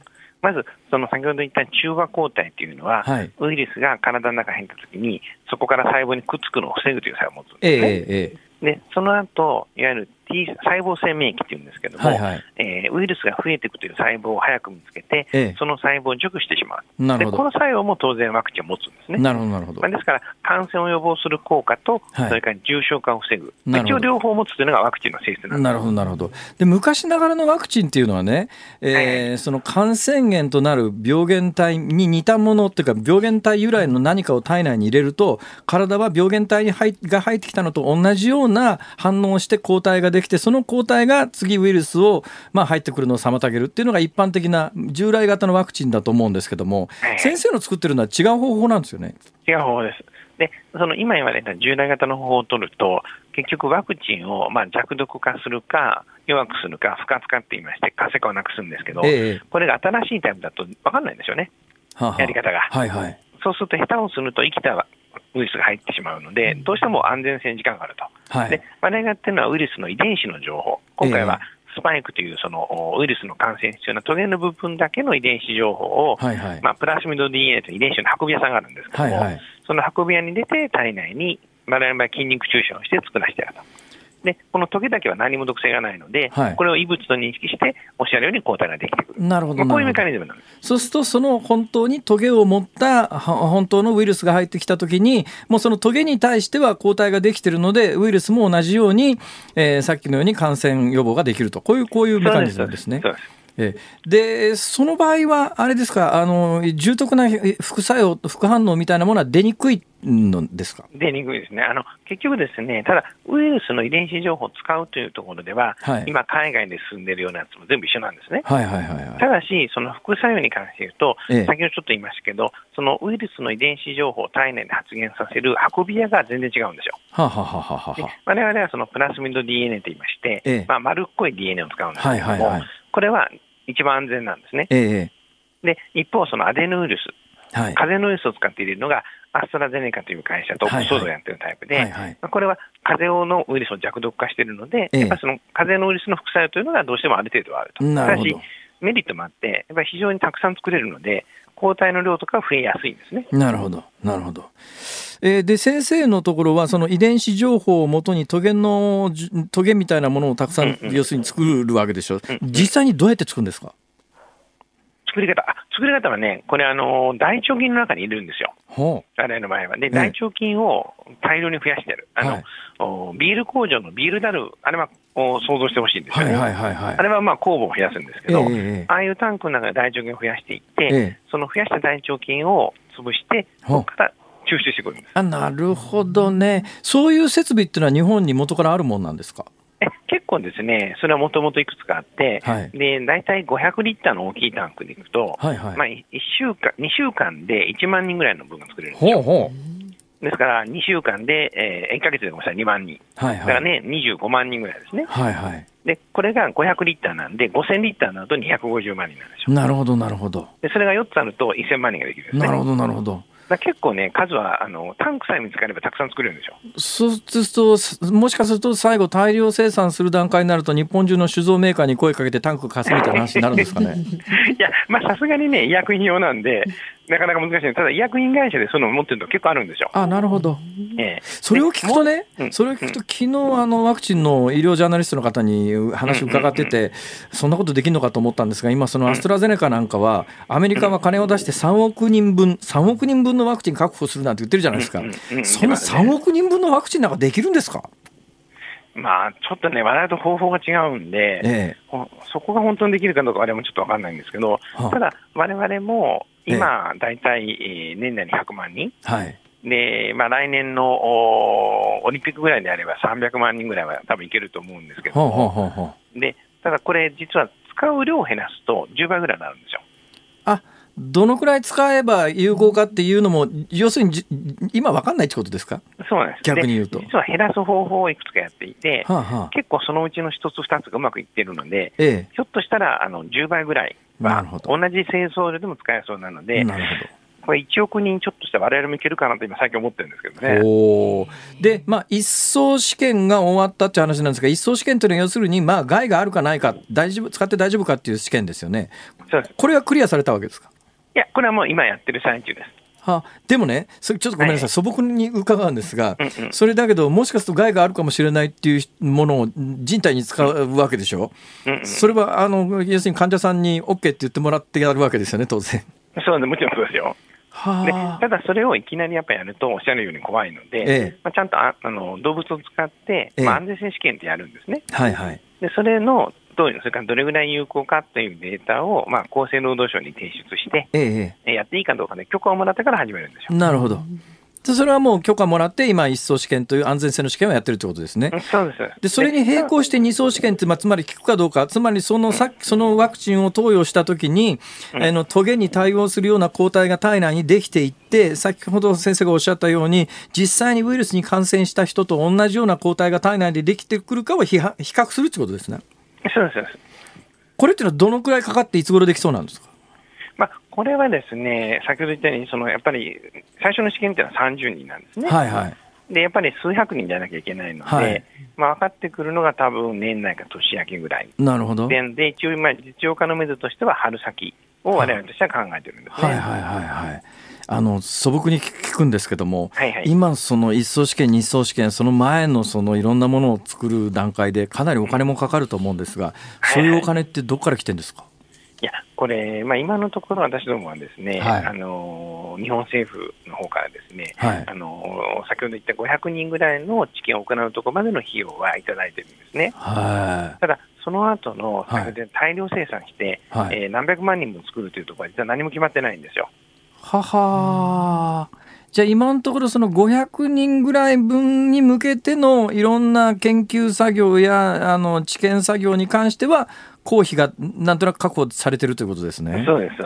まずその先ほど言った中和抗体というのは、はい、ウイルスが体の中に入ったときにそこから細胞にくっつくのを防ぐという作用を持つんですね。でその後いわゆる T 細胞性免疫というんですけども、はいはい、ウイルスが増えていくという細胞を早く見つけて、その細胞を除去してしまう。でこの作用も当然ワクチンを持つんですね。 なるほどなるほど。 ですから感染を予防する効果と、はい、それから重症化を防ぐ、一応両方持つというのがワクチンの性質なんです。 なるほどなるほど。で昔ながらのワクチンっていうのはね、その感染源となる病原体に似たものっていうか病原体由来の何かを体内に入れると体は病原体が入ってきたのと同じような反応をして抗体ができて、その抗体が次ウイルスを、入ってくるのを妨げるっていうのが一般的な従来型のワクチンだと思うんですけども、先生の作ってるのは違う方法なんですよね。 違う方法です。でその今言われた従来型の方法を取ると結局ワクチンを弱毒化するか弱くするか不活化って言いまして活性化をなくすんですけど、これが新しいタイプだと分かんないんですよね、やり方が、はいはい、そうすると下手をすると生きたウイルスが入ってしまうのでどうしても安全性に時間があると、はい、で我々がやってるのはウイルスの遺伝子の情報、今回はスパイクというそのウイルスの感染に必要なトゲの部分だけの遺伝子情報を、はいはい、プラスミド DNA という遺伝子の運び屋さんがあるんですけども、はいはい、その運び屋に出て体内に我々は筋肉注射をして作らせてやると。でこのトゲだけは何も毒性がないので、はい、これを異物と認識しておっしゃるように抗体ができてくる。 なるほど、 こういうメカニズムなんです。 そうするとその本当にトゲを持った本当のウイルスが入ってきたときにもうそのトゲに対しては抗体ができているのでウイルスも同じように、さっきのように感染予防ができるとこういうメカニズムですね。そうです。でその場合はあれですか、重篤な副作用副反応みたいなものは出にくいのですか。 出にくいですね。結局ですね、ただウイルスの遺伝子情報を使うというところでは、はい、今海外で進んでいるようなやつも全部一緒なんですね、はいはいはいはい、ただしその副作用に関して言うと、先ほどちょっと言いましたけどそのウイルスの遺伝子情報を体内で発現させる運び屋が全然違うんですよ。ははははは。我々はそのプラスミド DNA と言いまして、丸っこい DNA を使うんですけども、はいはいはい、これは一番安全なんですね、で一方そのアデノウイルス、はい、風邪のウイルスを使っているのがアストラゼネカという会社とオックスフォードをやっているタイプで、はいはい、これは風邪のウイルスを弱毒化しているので、やっぱその風邪のウイルスの副作用というのがどうしてもある程度はあると。ただしメリットもあってやっぱり非常にたくさん作れるので抗体の量とか増えやすいんですね。 なるほどなるほど。で先生のところはその遺伝子情報をもとにトゲみたいなものをたくさん、要するに作るわけでしょ、実際にどうやって作るんですか。 作り方はね、これ大腸菌の中にいるんですよ、我々の場合は。で大腸菌を大量に増やしてやる、ビール工場のビールダル、あれは想像してほしいんですよね、はいはいはいはい、あれは酵母を増やすんですけど、ああいうタンクの中で大腸菌を増やしていって、その増やした大腸菌を潰してそこから抽出してくるんです。 なるほどね。そういう設備っていうのは日本に元からあるもんなんですか。 結構ですね、それはもともといくつかあって、はい、で大体500リッターの大きいタンクでいくと、はいはい2週間で1万人ぐらいの分が作れるんですよ。ほうですから2週間で、1ヶ月でごめんなさい2万人、はいはい、だからね25万人ぐらいですね、はいはい、でこれが500リッターなんで5000リッターになると250万人なんですよ。 なるほどなるほど。 でそれが4つあると1000万人ができるんですね。 なるほどなるほど。 結構ね数はタンクさえ見つかればたくさん作れるんですよ。 そうするともしかすると最後大量生産する段階になると日本中の酒造メーカーに声かけてタンク貸すみたいな話になるんですかね。 いやさすがにね医薬品用なんでなかなか難しい。ただ医薬品会社でそういうのを持ってると結構あるんですよ。 なるほど、それを聞くとね、それを聞くと昨日ワクチンの医療ジャーナリストの方に話を伺ってて、そんなことできるのかと思ったんですが、今そのアストラゼネカなんかはアメリカは金を出して3億人分のワクチン確保するなんて言ってるじゃないですか。そんな3億人分のワクチンなんかできるんですか。 ちょっとね我々と方法が違うんで、そこが本当にできるかどうか我々もちょっと分かんないんですけど、ただ我々も今だいたい年内に100万人、で来年のオリンピックぐらいであれば300万人ぐらいは多分いけると思うんですけど、でただこれ実は使う量を減らすと10倍ぐらいになるんですよ。 どのくらい使えば有効かっていうのも要するに今分かんないってことですか。 そうなんです。 逆に言うと実は減らす方法をいくつかやっていて、結構そのうちの一つ二つがうまくいっているので、ひょっとしたら10倍ぐらいは同じ製造量でも使えそうなので、 これ1億人ちょっとしたら我々もいけるかなと今最近思ってるんですけどね。 で、一層試験が終わったって話なんですが、一層試験というのは要するに害があるかないか、使って大丈夫かっていう試験ですよね。 そうです。 これはクリアされたわけですか？ いや、これはもう今やってる最中です。 でもね、ちょっとごめんなさい、素朴に伺うんですが、それだけどもしかすると害があるかもしれないっていうものを人体に使うわけでしょ。それは要するに患者さんに OK って言ってもらってやるわけですよね、当然。 そうもちろんそうですよ。でただそれをいきなりやっぱやるとおっしゃるように怖いので、ちゃんと動物を使って、安全性試験ってやるんですね。でそれのそれからどれぐらい有効かというデータを、厚生労働省に提出して、やっていいかどうかで許可をもらってから始めるんですよ。 なるほど。それはもう許可もらって今一層試験という安全性の試験をやってるということですね。 そうです。 でそれに並行して二層試験って、つまり効くかどうか、つまりそのワクチンを投与したときに、トゲに対応するような抗体が体内にできていって、先ほど先生がおっしゃったように実際にウイルスに感染した人と同じような抗体が体内でできてくるかを比較するということですね。 そうです。 これっていうのはどのくらいかかっていつ頃できそうなんですか？ これはですね、先ほど言ったようにやっぱり最初の試験っていうのは30人なんですね。でやっぱり数百人じゃなきゃいけないので、分かってくるのが多分年内か年明けぐらい。 なるほど。 で一応実用化の目処としては春先を我々としては考えてるんですね。 素朴に聞くんですけども、今その一層試験二層試験、その前のいろんなものを作る段階でかなりお金もかかると思うんですが、そういうお金ってどこから来てるんですか？ いやこれ、今のところ私どもはですね、日本政府の方からですね、先ほど言った500人ぐらいの治験を行うところまでの費用はいただいてるんですね。ただその後の大量生産して、何百万人も作るというところは実は何も決まってないんですよ。 じゃあ今のところその500人ぐらい分に向けてのいろんな研究作業や治験作業に関しては公費がなんとなく確保されているということですね。 そうです。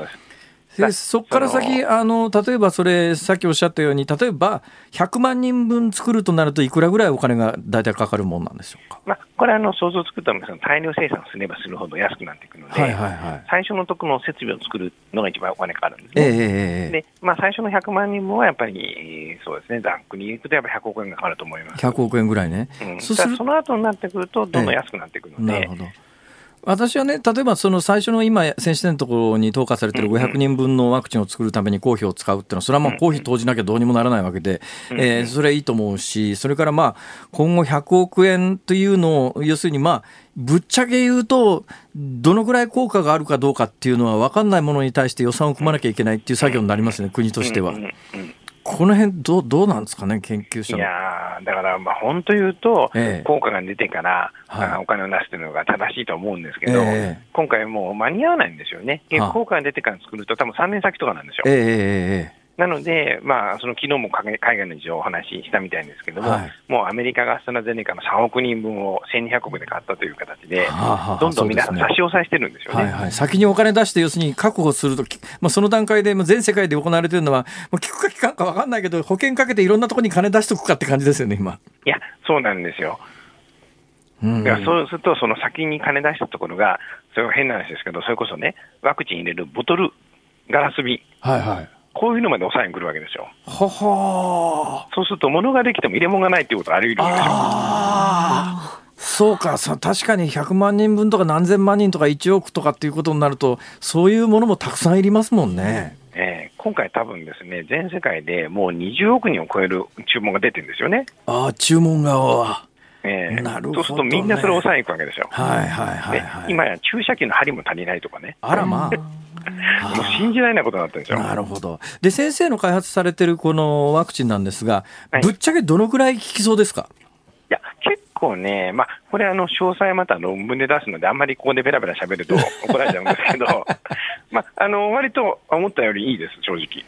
そこから先例えばさっきおっしゃったように、例えば100万人分作るとなるといくらぐらいお金が大体かかるもんなんでしょうか？ これ想像つくと大量生産すればするほど安くなっていくので、最初のところの設備を作るのが一番お金かかるんですね。で最初の100万人分はやっぱりそうですね、ざっくりいくとやっぱ100億円がかかると思います。 100億円ぐらいね。 その後になってくるとどんどん安くなっていくので、 なるほど。私はね、例えば最初の今先進のところに投下されている500人分のワクチンを作るために公費を使うっていうのは、それは公費投じなきゃどうにもならないわけで、それはいいと思うし、それから今後100億円というのを要するにぶっちゃけ言うとどのぐらい効果があるかどうかっていうのは分かんないものに対して予算を組まなきゃいけないっていう作業になりますね、国としては。この辺どうなんですかね、研究者の。 いやだから本当言うと、効果が出てから、お金を出すというのが正しいと思うんですけど、今回もう間に合わないんですよね。効果が出てから作ると多分3年先とかなんですよ。なので、昨日も海外の事情をお話ししたみたいですけども、もうアメリカがアストラゼネカの3億人分を1200億で買ったという形で、どんどん皆さん差し押さえしてるんですよね。 先にお金出して、要するに確保するとき、その段階で全世界で行われているのは、効くか効かんか分かんないけど、保険かけていろんなところに金出しておくかって感じですよね、今。 いや、そうなんですよ。だからそうすると、その先に金出したところが、それは変な話ですけど、それこそね、ワクチン入れるボトル、ガラス瓶。こういうのまで抑えに来るわけですよ。そうすると物ができても入れ物がないっていうことがあり得るんですよ。 そうか、確かに100万人分とか何千万人とか1億とかっていうことになると、そういうものもたくさんいりますもんね。 今回多分ですね、全世界でもう20億人を超える注文が出てるんですよね。 注文側は。 なるほどね。そうするとみんなそれを抑えに行くわけですよ。今や注射器の針も足りないとかね。もう信じられないことになってるんですよ。 なるほど。で、先生の開発されているこのワクチンなんですが、ぶっちゃけどのくらい効きそうですか？ いや、結構ね、これ詳細また論文で出すので、あんまりここでベラベラ喋ると怒られちゃうんですけど、割と思ったよりいいです、正直。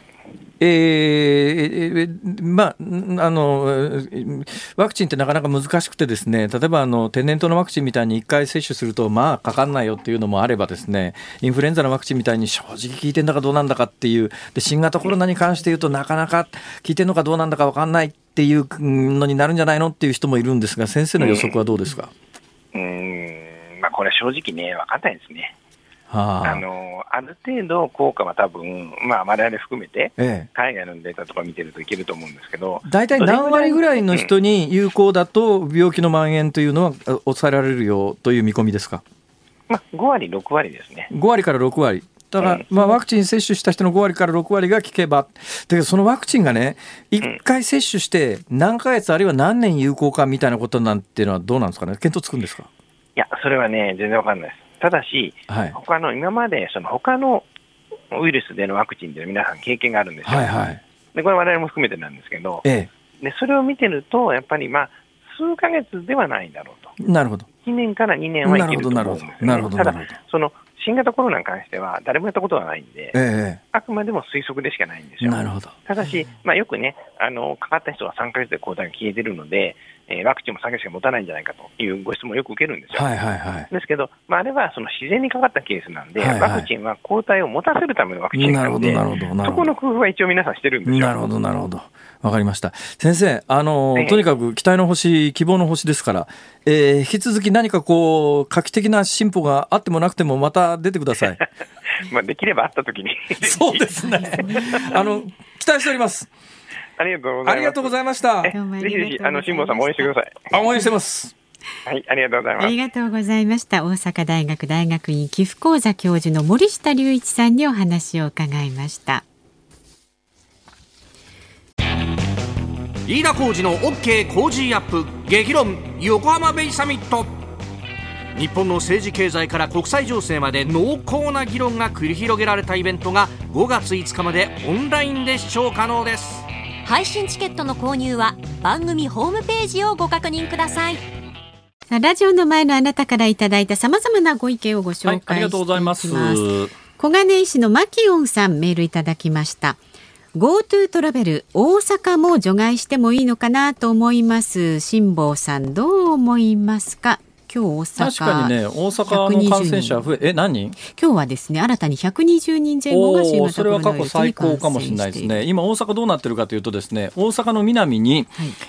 ワクチンってなかなか難しくてですね、例えば天然痘のワクチンみたいに1回接種するとかかんないよっていうのもあればですね、インフルエンザのワクチンみたいに正直効いてんだかどうなんだかっていう、で新型コロナに関して言うとなかなか効いてんのかどうなんだか分かんないっていうのになるんじゃないのっていう人もいるんですが、先生の予測はどうですか？ これ正直ね分かんないですね。 ある程度効果は多分、我々含めて、海外のデータとか見てるといけると思うんですけど、 大体何割ぐらいの人に有効だと病気の蔓延というのは抑えられるよという見込みですか。 5割、6割ですね。 5割から6割。だから、ワクチン接種した人の5割から6割が効けば、だけどそのワクチンがね、1回接種して何ヶ月あるいは何年有効かみたいなことなんていうのはどうなんですかね。見当つくんですか。 いや、それはね、全然わかんないです。ただし、今まで他のウイルスでのワクチンで皆さん経験があるんですよ。でこれ我々も含めてなんですけど、でそれを見てるとやっぱり数ヶ月ではないんだろうと。 なるほど。 1年から2年はいけると思うんですよね。ただ新型コロナに関しては誰もやったことはないんで、あくまでも推測でしかないんですよ。 なるほど。 ただし、よくね、かかった人は3ヶ月で抗体が消えてるので、ワクチンも3ヶ月しか持たないんじゃないかというご質問をよく受けるんですよ。ですけど、あれは自然にかかったケースなんで、ワクチンは抗体を持たせるためのワクチンなので、そこの工夫は一応皆さんしてるんですよ。 なるほど、なるほど。わかりました。先生、とにかく期待の星、希望の星ですから、引き続き何か画期的な進歩があってもなくてもまた出てください。 できればあったときに。 そうですね。期待しております。 ありがとうございました。ぜひぜひ辛坊さんも応援してください。 応援してます。 はい、ありがとうございます。 ありがとうございました。大阪大学大学院寄付講座教授の森下隆一さんにお話を伺いました。 飯田浩司の OK 工事アップ激論横浜ベイサミット。日本の政治経済から国際情勢まで濃厚な議論が繰り広げられたイベントが5月5日までオンラインで視聴可能です。 配信チケットの購入は番組ホームページをご確認ください。 ラジオの前のあなたからいただいた様々なご意見をご紹介していきます。 ありがとうございます。 小金井市のマキオンさん、メールいただきました。GoTo トラベル、大阪も除外してもいいのかなと思います。辛坊さんどう思いますか。今日大阪、 確かにね、大阪の感染者増え、何人？ 今日はですね、新たに120人前後が新型それは過去最高かもしれないですね。今大阪どうなってるかというとですね、大阪の南に、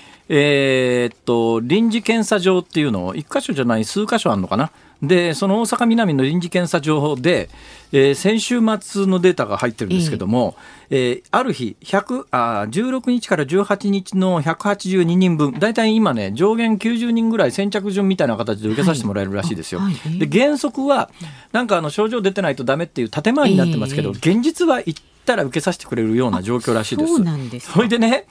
臨時検査場っていうのを1箇所じゃない数箇所あるのかな。でその大阪南の臨時検査場で、先週末のデータが入ってるんですけども、ある日16日から18日の182人分、だいたい今ね上限90人ぐらい先着順みたいな形で受けさせてもらえるらしいですよ。で原則はなんか症状出てないとダメっていう建前になってますけど、現実は行ったら受けさせてくれるような状況らしいです。 そうなんですか。 それでね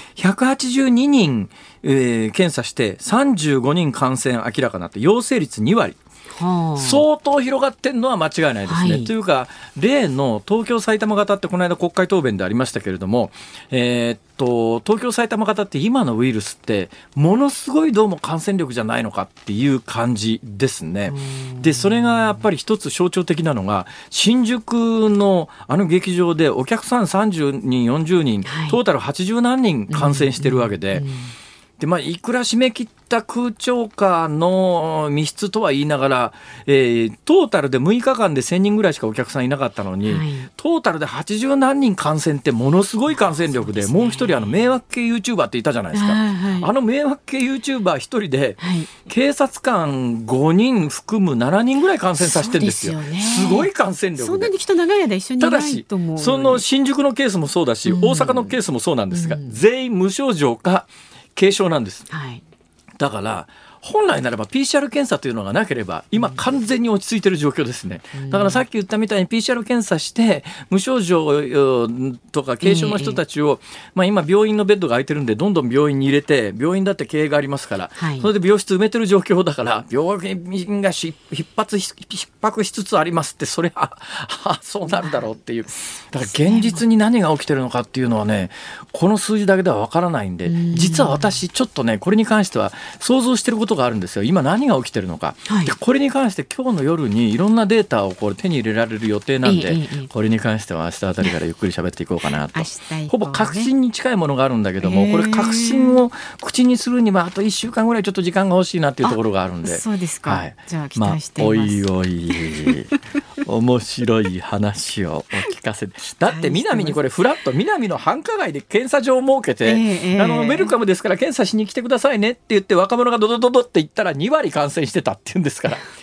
182人、検査して35人感染明らかになって陽性率2割、相当広がってるのは間違いないですね。というか例の東京埼玉型ってこの間国会答弁でありましたけれども、東京埼玉型って今のウイルスってものすごいどうも感染力じゃないのかっていう感じですね。でそれがやっぱり一つ象徴的なのが新宿の劇場でお客さん30人40人、トータル80何人感染してるわけで、でいくら締め切った空調下の密室とは言いながら、トータルで6日間で1000人ぐらいしかお客さんいなかったのに、トータルで80何人感染ってものすごい感染力で、もう一人迷惑系 YouTuber っていたじゃないですか。迷惑系 YouTuber 一人で、警察官5人含む7人ぐらい感染させてるんですよ。すごい感染力で。 そんなに人長い間一緒にいないと思う。 ただしその新宿のケースもそうだし、大阪のケースもそうなんですが、全員無症状か軽症なんです。だから本来ならば PCR 検査というのがなければ今完全に落ち着いている状況ですね。だからさっき言ったみたいに PCR 検査して無症状とか軽症の人たちを、今病院のベッドが空いてるんでどんどん病院に入れて、病院だって経営がありますから、それで病室埋めてる状況だから病院が逼迫しつつありますって、それはそうなるだろうっていう。だから現実に何が起きてるのかっていうのはね、この数字だけではわからないんで、実は私ちょっとねこれに関しては想像してることがあるんですよ。今何が起きてるのか、でこれに関して今日の夜にいろんなデータを手に入れられる予定なんで、これに関しては明日あたりからゆっくり喋っていこうかなと。ほぼ確信に近いものがあるんだけども、これ確信を口にするにはあと1週間ぐらいちょっと時間が欲しいなっていうところがあるんで。 そうですか、じゃあ期待しています。 おいおい面白い話をお聞かせだって南にこれフラット南の繁華街で検査場を設けて、ウェルカムですから検査しに来てくださいねって言って若者がドドドドって言ったら2割感染してたっていうんですから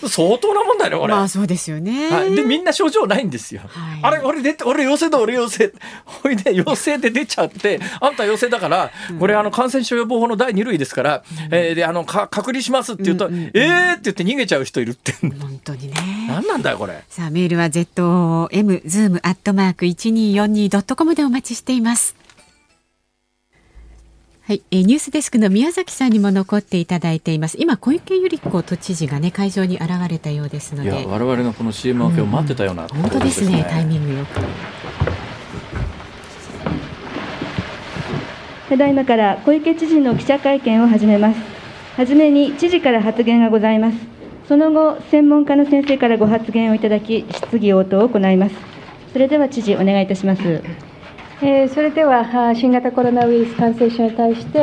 相当なもんだよねこれ。 そうですよね。 でみんな症状ないんですよ。あれ俺陽性だ俺陽性。ほいで陽性で出ちゃってあんた陽性だから、これ感染症予防法の第2類ですから、で隔離しますって言うと、って言って逃げちゃう人いるって。 本当にね。 何なんだよこれ。 さあメールは ZOM@1242.com でお待ちしています。はい、ニュースデスクの宮崎さんにも残っていただいています。今小池百合子都知事がね会場に現れたようですので、 我々のこの CM 明けを待ってたような、 本当ですね。タイミングよく。 ただいまから小池知事の記者会見を始めます。はじめに知事から発言がございます。その後専門家の先生からご発言をいただき質疑応答を行います。それでは知事お願いいたします。 それでは新型コロナウイルス感染症に対して、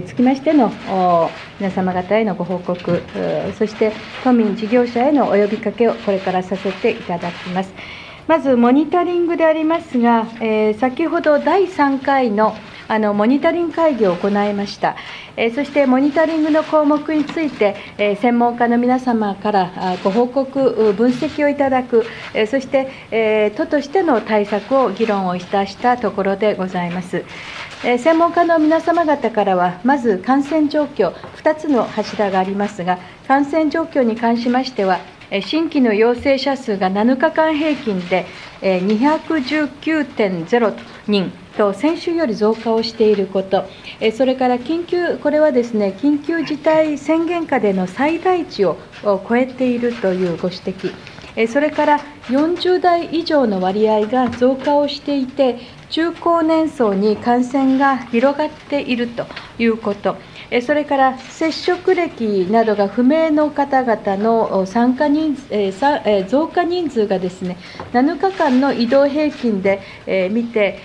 つきましての皆様方へのご報告、そして都民事業者へのお呼びかけをこれからさせていただきます。まずモニタリングでありますが、先ほど第3回のモニタリング会議を行いました。そしてモニタリングの項目について、専門家の皆様からご報告、分析をいただく、そして都としての対策を議論をいたしたところでございます。専門家の皆様方からは、まず感染状況、2つの柱がありますが、感染状況に関しましては、新規の陽性者数が7日間平均で219.0人と先週より増加をしていること、それからこれはですね、緊急事態宣言下での最大値を超えているというご指摘、それから40代以上の割合が増加をしていて、中高年層に感染が広がっているということ、それから接触歴などが不明の方々の増加人数がですね、7日間の移動平均で見て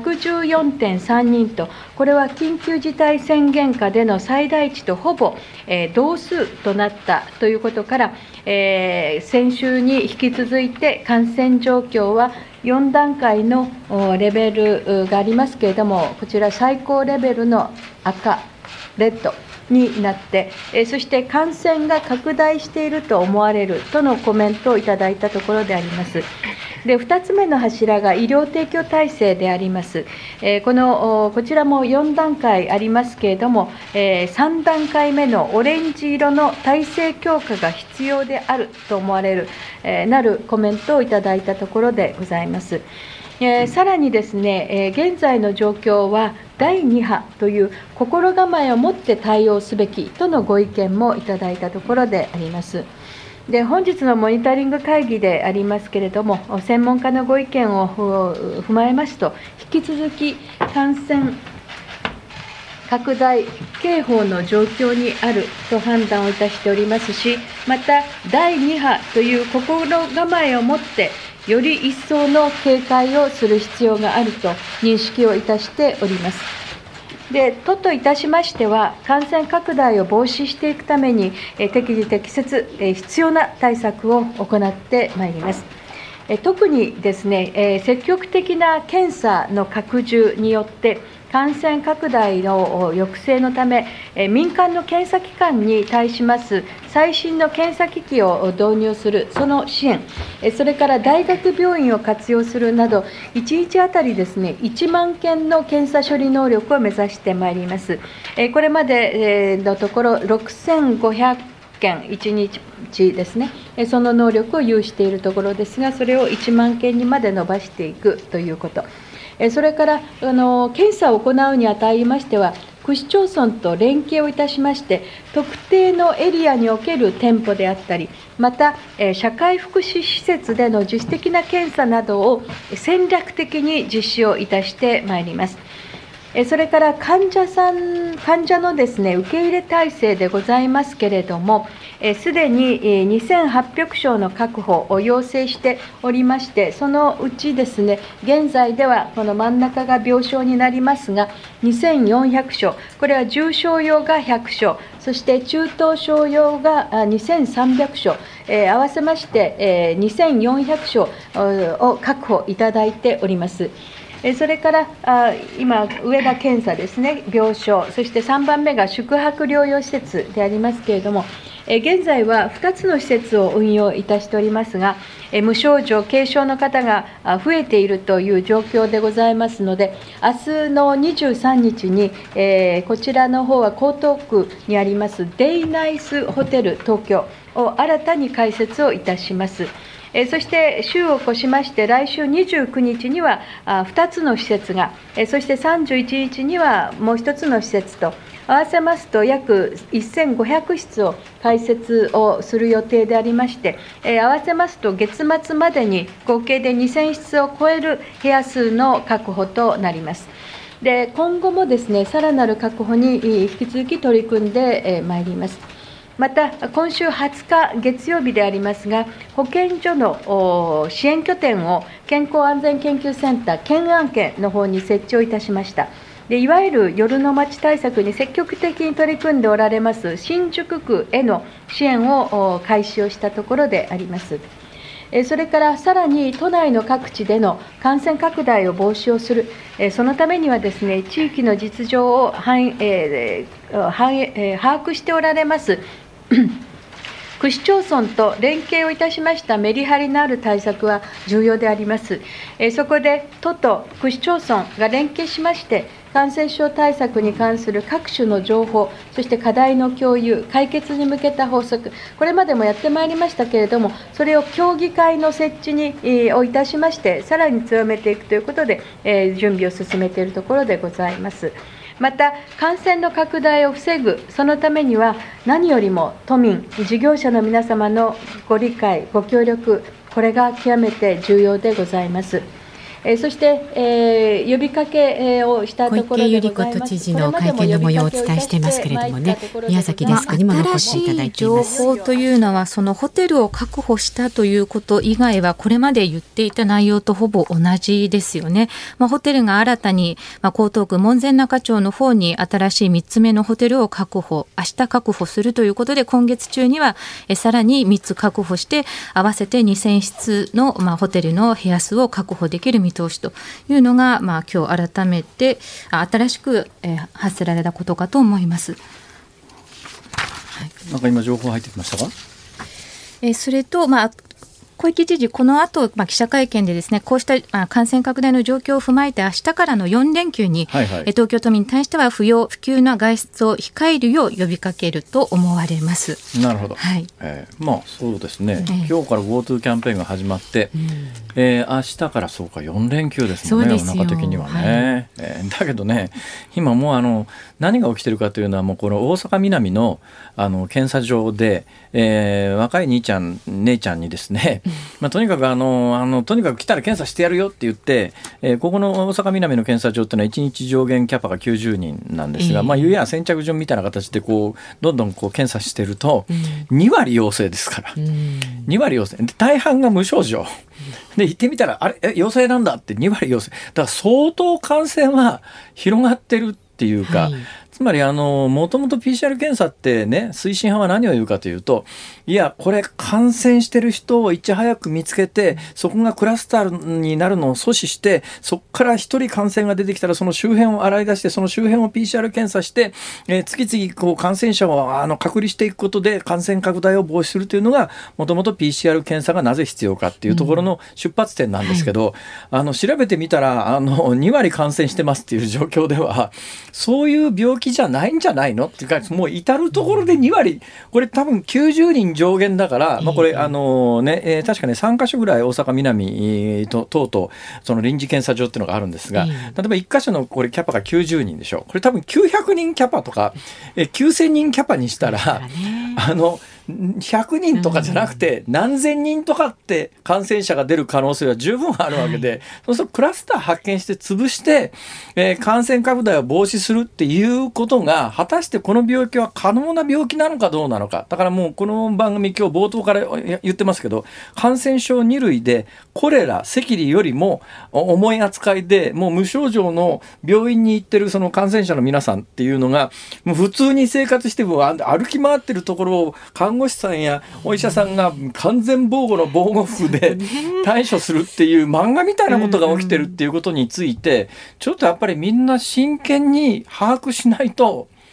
114.3人と、これは緊急事態宣言下での最大値とほぼ同数となったということから、先週に引き続いて感染状況は4段階のレベルがありますけれども、こちら最高レベルの赤、レッドになって、そして感染が拡大していると思われるとのコメントをいただいたところであります。で、2つ目の柱が医療提供体制であります。こちらも4段階ありますけれども、3段階目のオレンジ色の体制強化が必要であると思われる、なるコメントをいただいたところでございます。さらにですね、現在の状況は第2波という心構えを持って対応すべきとのご意見もいただいたところであります。で、本日のモニタリング会議でありますけれども、専門家のご意見を踏まえますと、引き続き感染拡大警報の状況にあると判断をいたしておりますし、また第2波という心構えを持ってより一層の警戒をする必要があると認識をいたしております。で、都といたしましては、感染拡大を防止していくために、適時適切、必要な対策を行ってまいります。特にですね、積極的な検査の拡充によって、感染拡大の抑制のため、民間の検査機関に対します最新の検査機器を導入する、その支援、それから大学病院を活用するなど、1日あたりですね、1万件の検査処理能力を目指してまいります。これまでのところ、6500件1日ですね、その能力を有しているところですが、それを1万件にまで伸ばしていくということ。それから検査を行うにあたりましては、区市町村と連携をいたしまして、特定のエリアにおける店舗であったり、また社会福祉施設での自主的な検査などを戦略的に実施をいたしてまいります。それから患者のですね、受け入れ体制でございますけれども、すでに2800床の確保を要請しておりまして、そのうちですね、現在ではこの真ん中が病床になりますが、2400床、これは重症用が100床、そして中等症用が2300床、合わせまして2400床を確保いただいております。それから今、上が検査ですね、病床、そして3番目が宿泊療養施設でありますけれども、 現在は2つの施設を運用いたしておりますが、無症状、軽症の方が増えているという状況でございますので、明日の23日に、こちらの方は江東区にありますデイナイスホテル東京を新たに開設をいたします。そして週を越しまして、来週29日には2つの施設が、そして31日にはもう1つの施設と、合わせますと約1500室を開設をする予定でありまして、合わせますと月末までに合計で2000室を超える部屋数の確保となります。で、今後もですね、さらなる確保に引き続き取り組んでまいります。また、今週20日月曜日でありますが、保健所の支援拠点を健康安全研究センター健安研の方に設置をいたしました。で、いわゆる夜の街対策に積極的に取り組んでおられます新宿区への支援を開始をしたところであります。それからさらに都内の各地での感染拡大を防止をする、そのためにはですね、地域の実情を把握しておられます区市町村と連携をいたしましたメリハリのある対策は重要であります。そこで都と区市町村が連携しまして、感染症対策に関する各種の情報、そして課題の共有、解決に向けた法則、これまでもやってまいりましたけれども、それを協議会の設置にをいたしまして、さらに強めていくということで、準備を進めているところでございます。また、感染の拡大を防ぐ、そのためには、何よりも都民、事業者の皆様のご理解、ご協力、これが極めて重要でございます。そして、呼びかけをしたところでございます。小池百合子都知事の会見の模様をお伝えしていますけれどもね、宮崎デスクにも残していただいています。 新しい情報というのは、そのホテルを確保したということ以外は、これまで言っていた内容とほぼ同じですよね。ホテルが新たに、江東区門前仲町の方に新しい3つ目のホテルを確保、明日確保するということで、今月中にはさらに3つ確保して、合わせて2000室の、ホテルの部屋数を確保できる見通しというのが、今日改めて新しく発せられたことかと思います。 なんか今情報入ってきましたか？ それと、小池知事、この後、記者会見でですね、こうした感染拡大の状況を踏まえて、明日からの4連休に、東京都民に対しては不急な外出を控えるよう呼びかけると思われます。 なるほど。そうですね、今日から GoTo キャンペーンが始まって、明日からそうか4連休ですもんね、世の中的にはね。だけどね、今もう何が起きてるかというのは、もうこの大阪南の検査場で、若い兄ちゃん姉ちゃんにですね、とにかくとにかく来たら検査してやるよって言って、ここの大阪南の検査場っていうのは1日上限キャパが90人なんですが、いわゆる先着順みたいな形でどんどん検査してると、2割陽性ですから、2割陽性で大半が無症状で、行ってみたらあれ陽性なんだって2割陽性だから相当感染は広がってるっていうか、つまりもともと PCR 検査ってね、推進派は何を言うかというと、いやこれ感染してる人をいち早く見つけて、そこがクラスターになるのを阻止して、そこから一人感染が出てきたらその周辺を洗い出して、その周辺を PCR 検査して、次々感染者を隔離していくことで感染拡大を防止するというのが、もともと PCR 検査がなぜ必要かっていうところの出発点なんですけど、調べてみたら2割感染してますっていう状況では、そういう病気じゃないんじゃないのっていうか、もう至るところで2割、これ多分90人上限だから、これ確かね3カ所ぐらい大阪南とその臨時検査場っていうのがあるんですが、例えば1カ所のこれキャパが90人でしょ。これ多分900人キャパとか9000人キャパにしたら、100人とかじゃなくて何千人とかって感染者が出る可能性は十分あるわけで、そうするとクラスター発見して潰して、感染拡大を防止するっていうことが、果たしてこの病気は可能な病気なのかどうなのか。だからもうこの番組今日冒頭から言ってますけど、感染症2類でコレラ、赤痢よりも重い扱いで、もう無症状の病院に行ってるその感染者の皆さんっていうのが、もう普通に生活しても歩き回ってるところを看護師さんやお医者さんが完全防護の防護服で対処するっていう漫画みたいなことが起きてるっていうことについて、ちょっとやっぱりみんな真剣に把握しないと、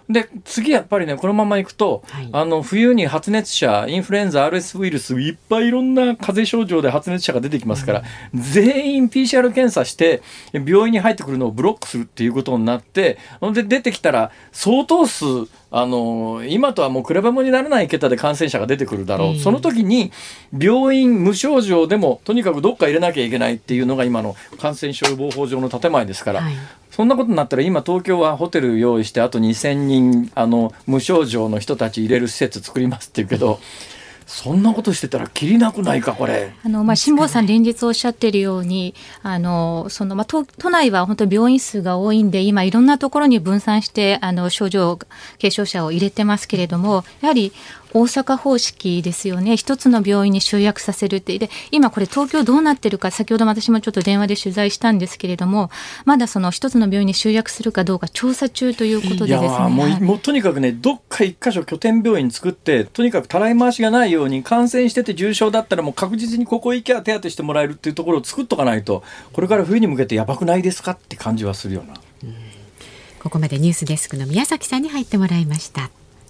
で次やっぱりねこのままいくと、冬に発熱者インフルエンザ RS ウイルスいっぱいいろんな風邪症状で発熱者が出てきますから、全員 PCR 検査して病院に入ってくるのをブロックするっていうことになって、で出てきたら相当数今とはもう比べ物にならない桁で感染者が出てくるだろう、その時に病院無症状でもとにかくどっか入れなきゃいけないっていうのが今の感染症予防法上の建前ですから、そんなことになったら今東京はホテル用意してあと2000人無症状の人たち入れる施設作りますって言うけど、そんなことしてたらきりなくないかこれ。 辛坊さん連日おっしゃっているように都内は本当に病院数が多いんで今いろんなところに分散して症状軽症者を入れてますけれども、やはり大阪方式ですよね。一つの病院に集約させるって。で今これ東京どうなってるか、先ほど私もちょっと電話で取材したんですけれども、まだその一つの病院に集約するかどうか調査中ということでですね。 もうとにかくねどっか一箇所拠点病院作ってとにかくたらい回しがないように、感染してて重症だったらもう確実にここ行けば手当てしてもらえるっていうところを作っとかないと、これから冬に向けてやばくないですかって感じはするよな。 ここまでニュースデスクの宮崎さんに入ってもらいました。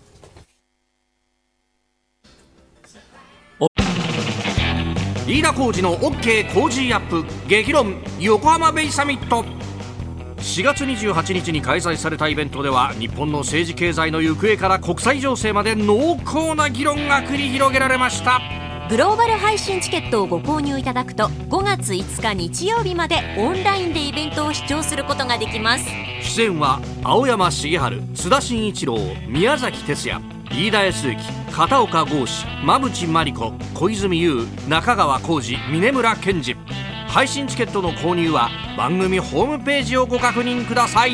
飯田浩司の OK 工事アップ激論横浜ベイサミット。4月28日に開催されたイベントでは、日本の政治経済の行方から国際情勢まで濃厚な議論が繰り広げられました。 グローバル配信チケットをご購入いただくと5月5日日曜日までオンラインでイベントを視聴することができます。 出演は青山茂春、津田慎一郎、宮崎哲也、飯田康之、片岡剛志、馬淵真理子、小泉悠、中川浩二、峯村健二。配信チケットの購入は番組ホームページをご確認ください。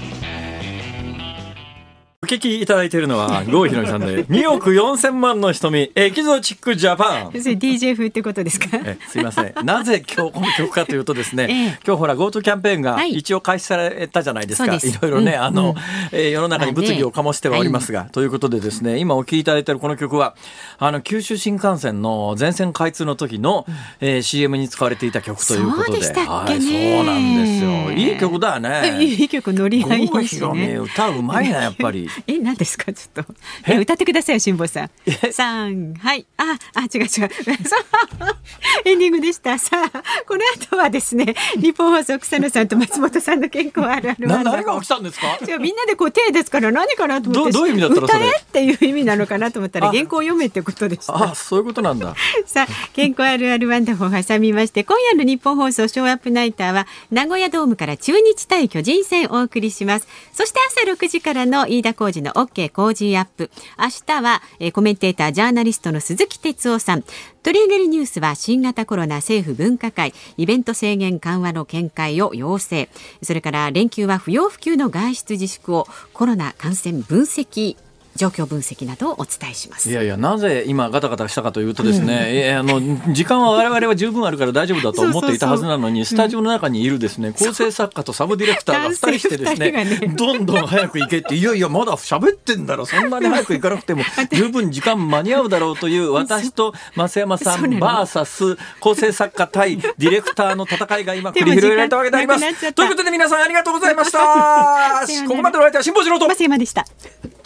お聞きいただいているのは郷ひろみさんで2億4000万の瞳エキゾチックジャパン。 それ DJ 風ってことですか？ すいません。なぜ今日この曲かというとですね、今日ほら GoTo キャンペーンが一応開始されたじゃないですか。いろいろね、世の中に物議を醸してはおりますが、ということでですね、今お聞きいただいているこの曲は九州新幹線の全線開通の時の、CM に使われていた曲ということで。 そうでしたっけね。 そうなんですよ。いい曲だよね。 いい曲、ノリがいいしね。 郷ひろみ歌うまいなやっぱり。 何ですかちょっと歌ってくださいよ辛坊さん。3はい違うエンディングでした。さあこの後はですね、日本放送草野さんと松本さんの健康あるある何が起きたんですか？ みんなでこう手ですから何かなと思って、 どういう意味だったらそれ歌えっていう意味なのかなと思ったら原稿を読めってことでした。 そういうことなんだ。さあ健康あるあるワンダホーを挟みまして、今夜の日本放送ショーアップナイターは名古屋ドームから中日対巨人戦をお送りします。そして朝6時からの飯田浩司の OK 工事アップ。明日はコメンテータージャーナリストの鈴木哲夫さん。取り上げるニュースは新型コロナ政府分科会イベント制限緩和の見解を要請。それから連休は不要不急の外出自粛を、コロナ感染分析状況分析などをお伝えします。 いやなぜ今ガタガタしたかというとですね、時間は我々は十分あるから大丈夫だと思っていたはずなのに、スタジオの中にいるですね、構成作家とサブディレクターが2人してですね、どんどん早く行けって、いやまだ喋ってんだろ、そんなに早く行かなくても十分時間間に合うだろうという私と増山さんバーサス構成作家対ディレクターの戦いが今繰り広げられたわけであります。ということで皆さんありがとうございました。ここまでの相手は辛坊治郎と増山でした。